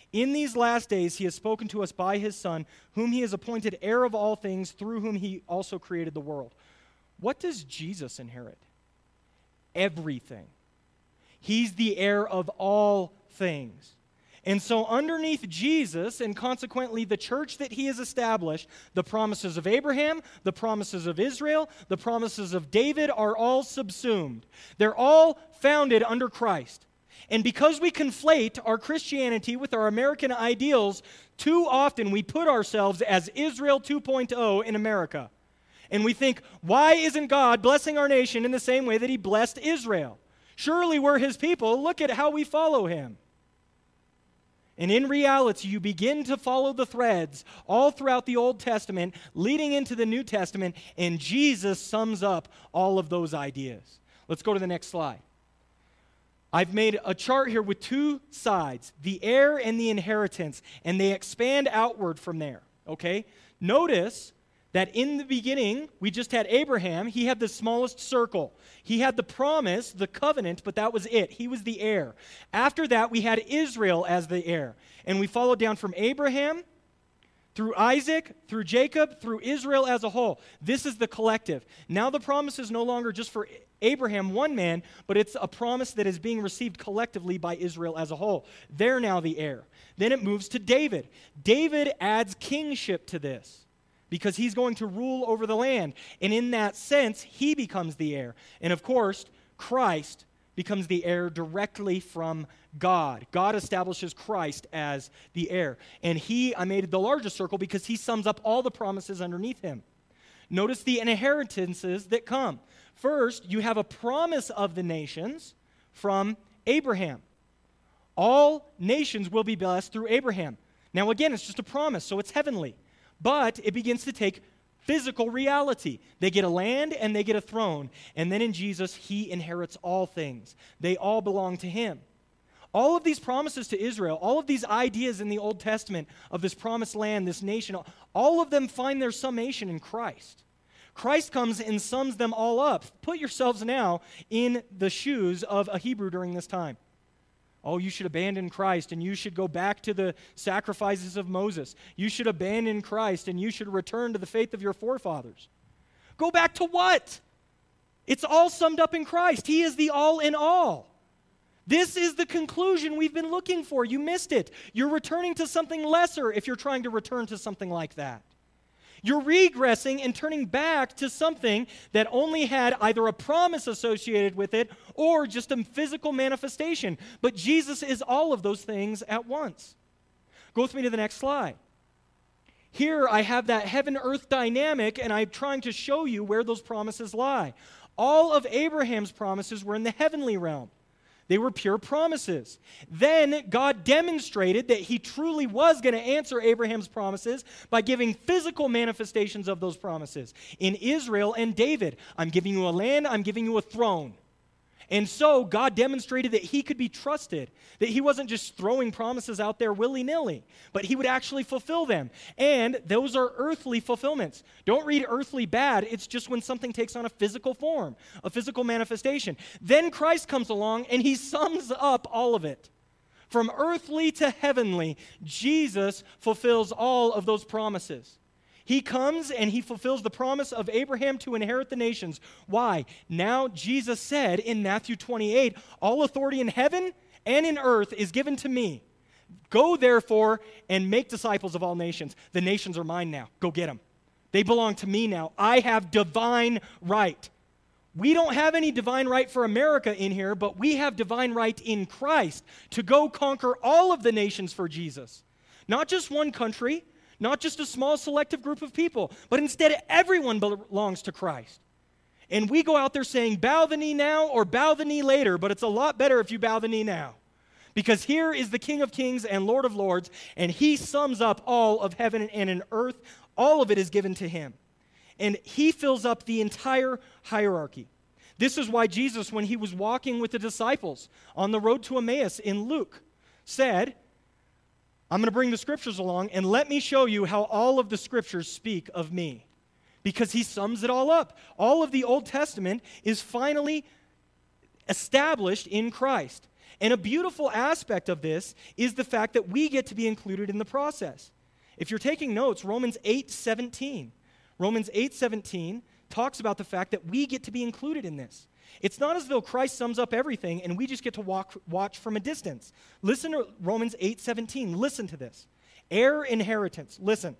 In these last days he has spoken to us by his Son, whom he has appointed heir of all things, through whom he also created the world. What does Jesus inherit? Everything. He's the heir of all things. And so underneath Jesus, and consequently the church that he has established, the promises of Abraham, the promises of Israel, the promises of David are all subsumed. They're all founded under Christ. And because we conflate our Christianity with our American ideals, too often we put ourselves as Israel two point oh in America. And we think, why isn't God blessing our nation in the same way that he blessed Israel? Surely we're his people. Look at how we follow him. And in reality, you begin to follow the threads all throughout the Old Testament, leading into the New Testament, and Jesus sums up all of those ideas. Let's go to the next slide. I've made a chart here with two sides, the heir and the inheritance, and they expand outward from there, okay? Notice that in the beginning, we just had Abraham. He had the smallest circle. He had the promise, the covenant, but that was it. He was the heir. After that, we had Israel as the heir. And we followed down from Abraham, through Isaac, through Jacob, through Israel as a whole. This is the collective. Now the promise is no longer just for Abraham, one man, but it's a promise that is being received collectively by Israel as a whole. They're now the heir. Then it moves to David. David adds kingship to this, because he's going to rule over the land. And in that sense, he becomes the heir. And of course, Christ becomes the heir directly from God. God establishes Christ as the heir. And he, I made the largest circle because he sums up all the promises underneath him. Notice the inheritances that come. First, you have a promise of the nations from Abraham. All nations will be blessed through Abraham. Now again, it's just a promise, so it's heavenly. But it begins to take physical reality. They get a land and they get a throne. And then in Jesus, he inherits all things. They all belong to him. All of these promises to Israel, all of these ideas in the Old Testament of this promised land, this nation, all of them find their summation in Christ. Christ comes and sums them all up. Put yourselves now in the shoes of a Hebrew during this time. Oh, you should abandon Christ, and you should go back to the sacrifices of Moses. You should abandon Christ, and you should return to the faith of your forefathers. Go back to what? It's all summed up in Christ. He is the all in all. This is the conclusion we've been looking for. You missed it. You're returning to something lesser if you're trying to return to something like that. You're regressing and turning back to something that only had either a promise associated with it or just a physical manifestation. But Jesus is all of those things at once. Go with me to the next slide. Here I have that heaven-earth dynamic, and I'm trying to show you where those promises lie. All of Abraham's promises were in the heavenly realm. They were pure promises. Then God demonstrated that he truly was going to answer Abraham's promises by giving physical manifestations of those promises. In Israel and David, I'm giving you a land, I'm giving you a throne. And so God demonstrated that he could be trusted, that he wasn't just throwing promises out there willy-nilly, but he would actually fulfill them. And those are earthly fulfillments. Don't read earthly bad. It's just when something takes on a physical form, a physical manifestation. Then Christ comes along and he sums up all of it. From earthly to heavenly, Jesus fulfills all of those promises. He comes and he fulfills the promise of Abraham to inherit the nations. Why? Now Jesus said in Matthew twenty-eight, all authority in heaven and in earth is given to me. Go therefore and make disciples of all nations. The nations are mine now. Go get them. They belong to me now. I have divine right. We don't have any divine right for America in here, but we have divine right in Christ to go conquer all of the nations for Jesus. Not just one country, not just a small selective group of people, but instead everyone belongs to Christ. And we go out there saying, bow the knee now or bow the knee later, but it's a lot better if you bow the knee now. Because here is the King of Kings and Lord of Lords, and he sums up all of heaven and in earth. All of it is given to him. And he fills up the entire hierarchy. This is why Jesus, when he was walking with the disciples on the road to Emmaus in Luke, said, I'm going to bring the scriptures along, and let me show you how all of the scriptures speak of me. Because he sums it all up. All of the Old Testament is finally established in Christ. And a beautiful aspect of this is the fact that we get to be included in the process. If you're taking notes, Romans eight seventeen. Romans eight seventeen talks about the fact that we get to be included in this. It's not as though Christ sums up everything and we just get to walk, watch from a distance. Listen to Romans eight seventeen. Listen to this. Heir inheritance. Listen.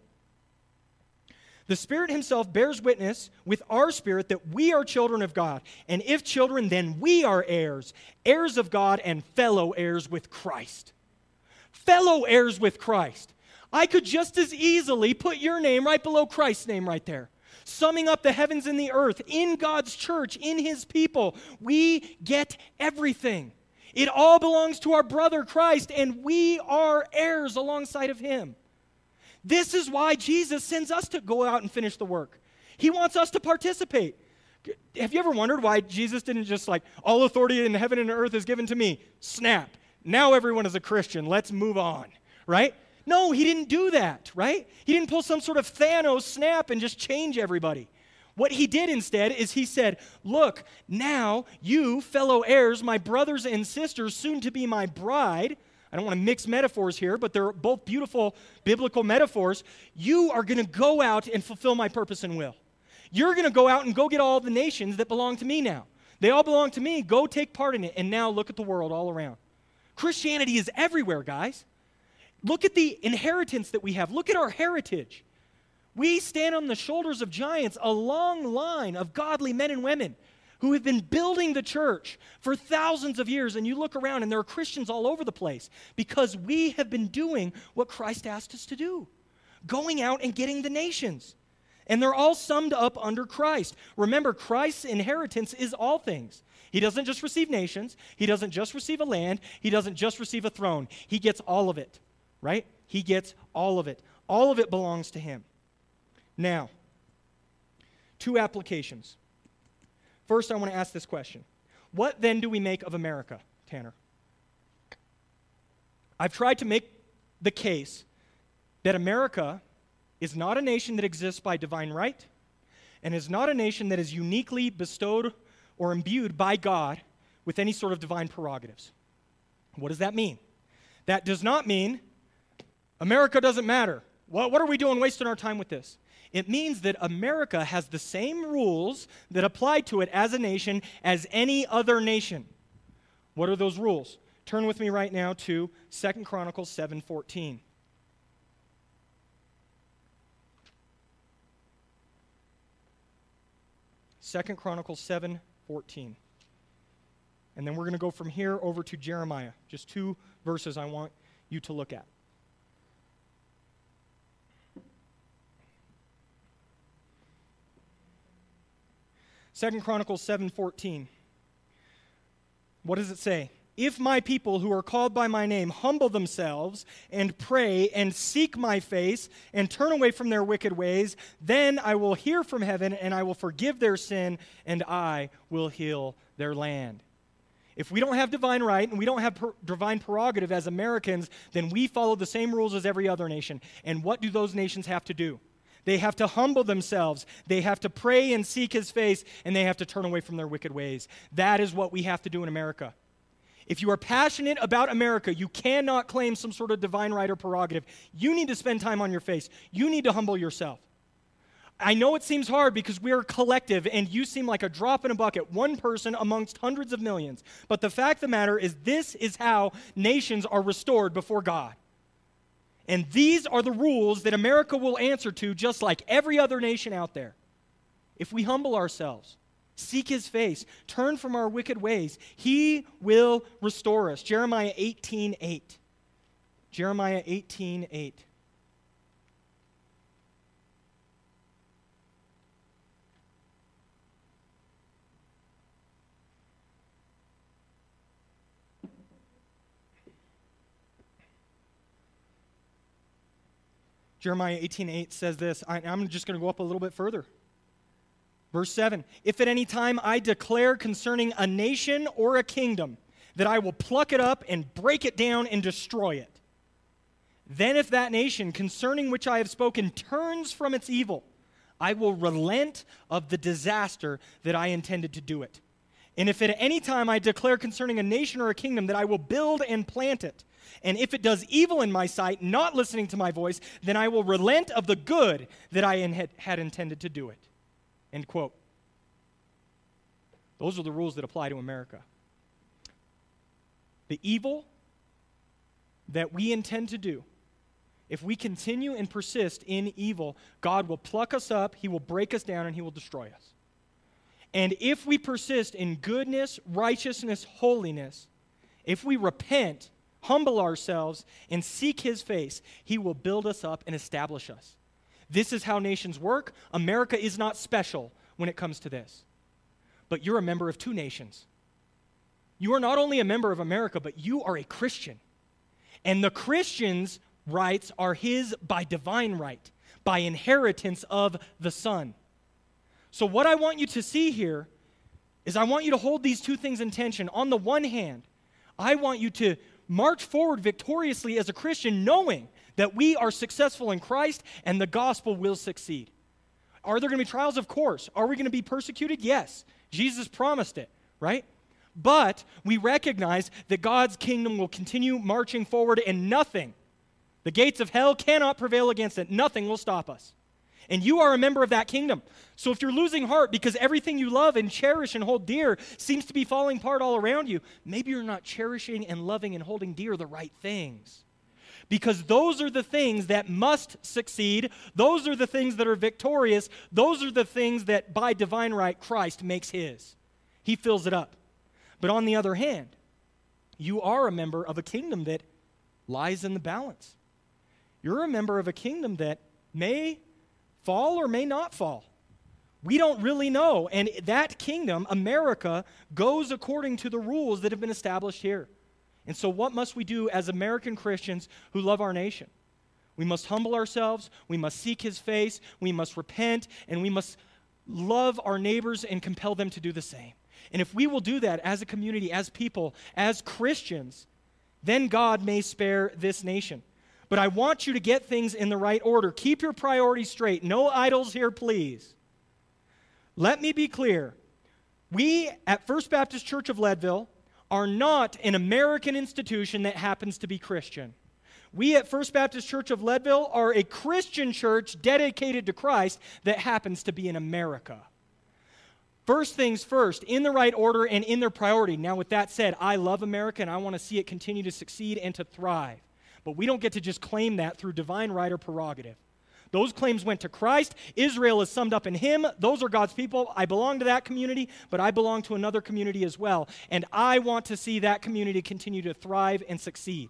The Spirit himself bears witness with our spirit that we are children of God. And if children, then we are heirs, heirs of God and fellow heirs with Christ. Fellow heirs with Christ. I could just as easily put your name right below Christ's name right there. Summing up the heavens and the earth in God's church, in his people. We get everything. It all belongs to our brother Christ, and we are heirs alongside of him. This is why Jesus sends us to go out and finish the work. He wants us to participate. Have you ever wondered why Jesus didn't just like, all authority in heaven and earth is given to me, snap, now everyone is a Christian, let's move on, right? No, he didn't do that, right? He didn't pull some sort of Thanos snap and just change everybody. What he did instead is he said, look, now you, fellow heirs, my brothers and sisters, soon to be my bride, I don't want to mix metaphors here, but they're both beautiful biblical metaphors. You are going to go out and fulfill my purpose and will. You're going to go out and go get all the nations that belong to me now. They all belong to me. Go take part in it. And now look at the world all around. Christianity is everywhere, guys. Look at the inheritance that we have. Look at our heritage. We stand on the shoulders of giants, a long line of godly men and women who have been building the church for thousands of years, and you look around and there are Christians all over the place because we have been doing what Christ asked us to do, going out and getting the nations. And they're all summed up under Christ. Remember, Christ's inheritance is all things. He doesn't just receive nations. He doesn't just receive a land. He doesn't just receive a throne. He gets all of it, right? He gets all of it. All of it belongs to him. Now, two applications. First, I want to ask this question. What then do we make of America, Tanner? I've tried to make the case that America is not a nation that exists by divine right and is not a nation that is uniquely bestowed or imbued by God with any sort of divine prerogatives. What does that mean? That does not mean America doesn't matter. What, what are we doing wasting our time with this? It means that America has the same rules that apply to it as a nation as any other nation. What are those rules? Turn with me right now to Second Chronicles seven fourteen. Second Chronicles seven fourteen. And then we're going to go from here over to Jeremiah. Just two verses I want you to look at. Second Chronicles seven fourteen. What does it say? If my people who are called by my name humble themselves and pray and seek my face and turn away from their wicked ways, then I will hear from heaven and I will forgive their sin and I will heal their land. If we don't have divine right and we don't have per- divine prerogative as Americans, then we follow the same rules as every other nation. And what do those nations have to do? They have to humble themselves. They have to pray and seek his face, and they have to turn away from their wicked ways. That is what we have to do in America. If you are passionate about America, you cannot claim some sort of divine right or prerogative. You need to spend time on your face. You need to humble yourself. I know it seems hard because we are collective, and you seem like a drop in a bucket, one person amongst hundreds of millions. But the fact of the matter is this is how nations are restored before God. And these are the rules that America will answer to just like every other nation out there. If we humble ourselves, seek his face, turn from our wicked ways, he will restore us. Jeremiah eighteen eight. Jeremiah eighteen eight. Jeremiah eighteen eight says this. I, I'm just going to go up a little bit further. Verse seven, if at any time I declare concerning a nation or a kingdom that I will pluck it up and break it down and destroy it, then if that nation concerning which I have spoken turns from its evil, I will relent of the disaster that I intended to do it. And if at any time I declare concerning a nation or a kingdom that I will build and plant it, and if it does evil in my sight, not listening to my voice, then I will relent of the good that I had, had intended to do it. End quote. Those are the rules that apply to America. The evil that we intend to do, if we continue and persist in evil, God will pluck us up, He will break us down, and He will destroy us. And if we persist in goodness, righteousness, holiness, if we repent, humble ourselves, and seek His face, He will build us up and establish us. This is how nations work. America is not special when it comes to this. But you're a member of two nations. You are not only a member of America, but you are a Christian. And the Christian's rights are his by divine right, by inheritance of the Son. So what I want you to see here is I want you to hold these two things in tension. On the one hand, I want you to march forward victoriously as a Christian, knowing that we are successful in Christ and the gospel will succeed. Are there going to be trials? Of course. Are we going to be persecuted? Yes. Jesus promised it, right? But we recognize that God's kingdom will continue marching forward and nothing, the gates of hell cannot prevail against it. Nothing will stop us. And you are a member of that kingdom. So if you're losing heart because everything you love and cherish and hold dear seems to be falling apart all around you, maybe you're not cherishing and loving and holding dear the right things. Because those are the things that must succeed. Those are the things that are victorious. Those are the things that by divine right Christ makes His. He fills it up. But on the other hand, you are a member of a kingdom that lies in the balance. You're a member of a kingdom that may fall or may not fall. We don't really know. And that kingdom, America, goes according to the rules that have been established here. And so what must we do as American Christians who love our nation? We must humble ourselves, we must seek His face, we must repent, and we must love our neighbors and compel them to do the same. And if we will do that as a community, as people, as Christians, then God may spare this nation. But I want you to get things in the right order. Keep your priorities straight. No idols here, please. Let me be clear. We at First Baptist Church of Leadville are not an American institution that happens to be Christian. We at First Baptist Church of Leadville are a Christian church dedicated to Christ that happens to be in America. First things first, in the right order and in their priority. Now, with that said, I love America and I want to see it continue to succeed and to thrive. But we don't get to just claim that through divine right or prerogative. Those claims went to Christ. Israel is summed up in Him. Those are God's people. I belong to that community, but I belong to another community as well. And I want to see that community continue to thrive and succeed.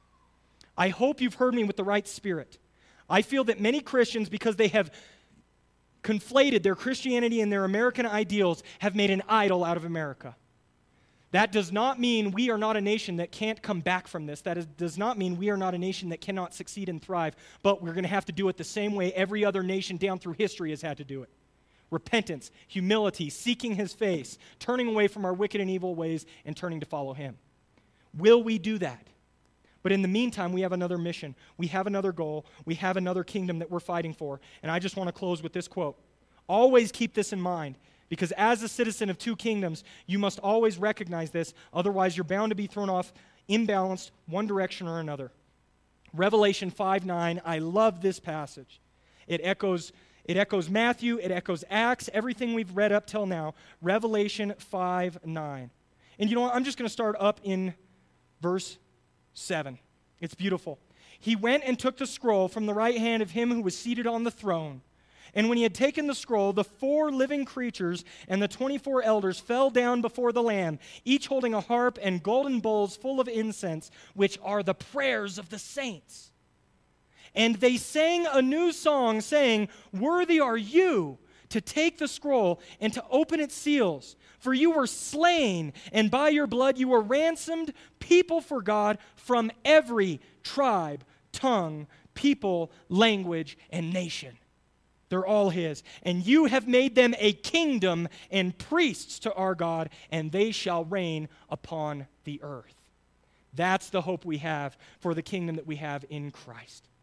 I hope you've heard me with the right spirit. I feel that many Christians, because they have conflated their Christianity and their American ideals, have made an idol out of America. That does not mean we are not a nation that can't come back from this. That is, does not mean we are not a nation that cannot succeed and thrive, but we're going to have to do it the same way every other nation down through history has had to do it. Repentance, humility, seeking His face, turning away from our wicked and evil ways, and turning to follow Him. Will we do that? But in the meantime, we have another mission. We have another goal. We have another kingdom that we're fighting for. And I just want to close with this quote. Always keep this in mind. Because as a citizen of two kingdoms, you must always recognize this. Otherwise, you're bound to be thrown off imbalanced one direction or another. Revelation five nine, I love this passage. It echoes, it echoes Matthew, it echoes Acts, everything we've read up till now. Revelation five nine. And you know what? I'm just going to start up in verse seven. It's beautiful. He went and took the scroll from the right hand of Him who was seated on the throne. And when He had taken the scroll, the four living creatures and the twenty-four elders fell down before the Lamb, each holding a harp and golden bowls full of incense, which are the prayers of the saints. And they sang a new song, saying, Worthy are you to take the scroll and to open its seals. For you were slain, and by your blood you were ransomed people for God from every tribe, tongue, people, language, and nation. They're all His. And you have made them a kingdom and priests to our God, and they shall reign upon the earth. That's the hope we have for the kingdom that we have in Christ.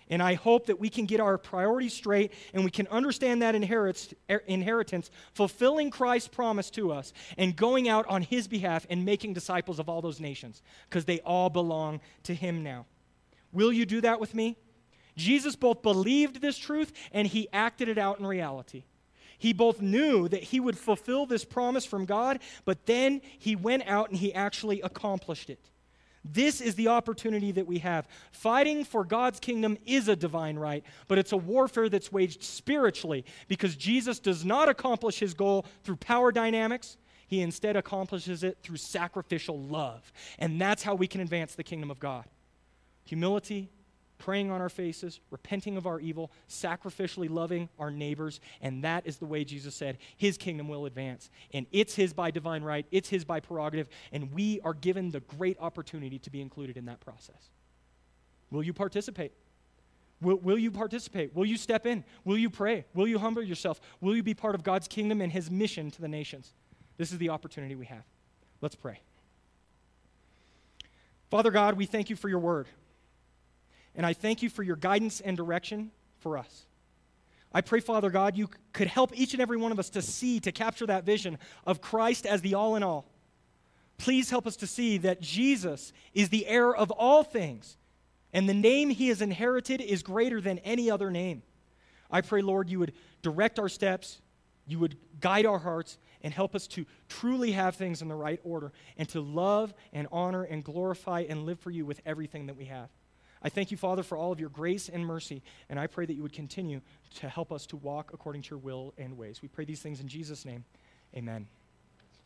And I hope that we can get our priorities straight and we can understand that inherit- inheritance, fulfilling Christ's promise to us and going out on his behalf and making disciples of all those nations, because they all belong to him now. Will you do that with me? Jesus both believed this truth and he acted it out in reality. He both knew that he would fulfill this promise from God, but then he went out and he actually accomplished it. This is the opportunity that we have. Fighting for God's kingdom is a divine right, but it's a warfare that's waged spiritually, because Jesus does not accomplish his goal through power dynamics. He instead accomplishes it through sacrificial love. And that's how we can advance the kingdom of God. Humility, praying on our faces, repenting of our evil, sacrificially loving our neighbors, and that is the way Jesus said his kingdom will advance. And it's his by divine right, it's his by prerogative, and we are given the great opportunity to be included in that process. Will you participate? Will, will you participate? Will you step in? Will you pray? Will you humble yourself? Will you be part of God's kingdom and his mission to the nations? This is the opportunity we have. Let's pray. Father God, we thank you for your word. And I thank you for your guidance and direction for us. I pray, Father God, you could help each and every one of us to see, to capture that vision of Christ as the all in all. Please help us to see that Jesus is the heir of all things, and the name he has inherited is greater than any other name. I pray, Lord, you would direct our steps, you would guide our hearts, and help us to truly have things in the right order, and to love and honor and glorify and live for you with everything that we have. I thank you, Father, for all of your grace and mercy, and I pray that you would continue to help us to walk according to your will and ways. We pray these things in Jesus' name. Amen.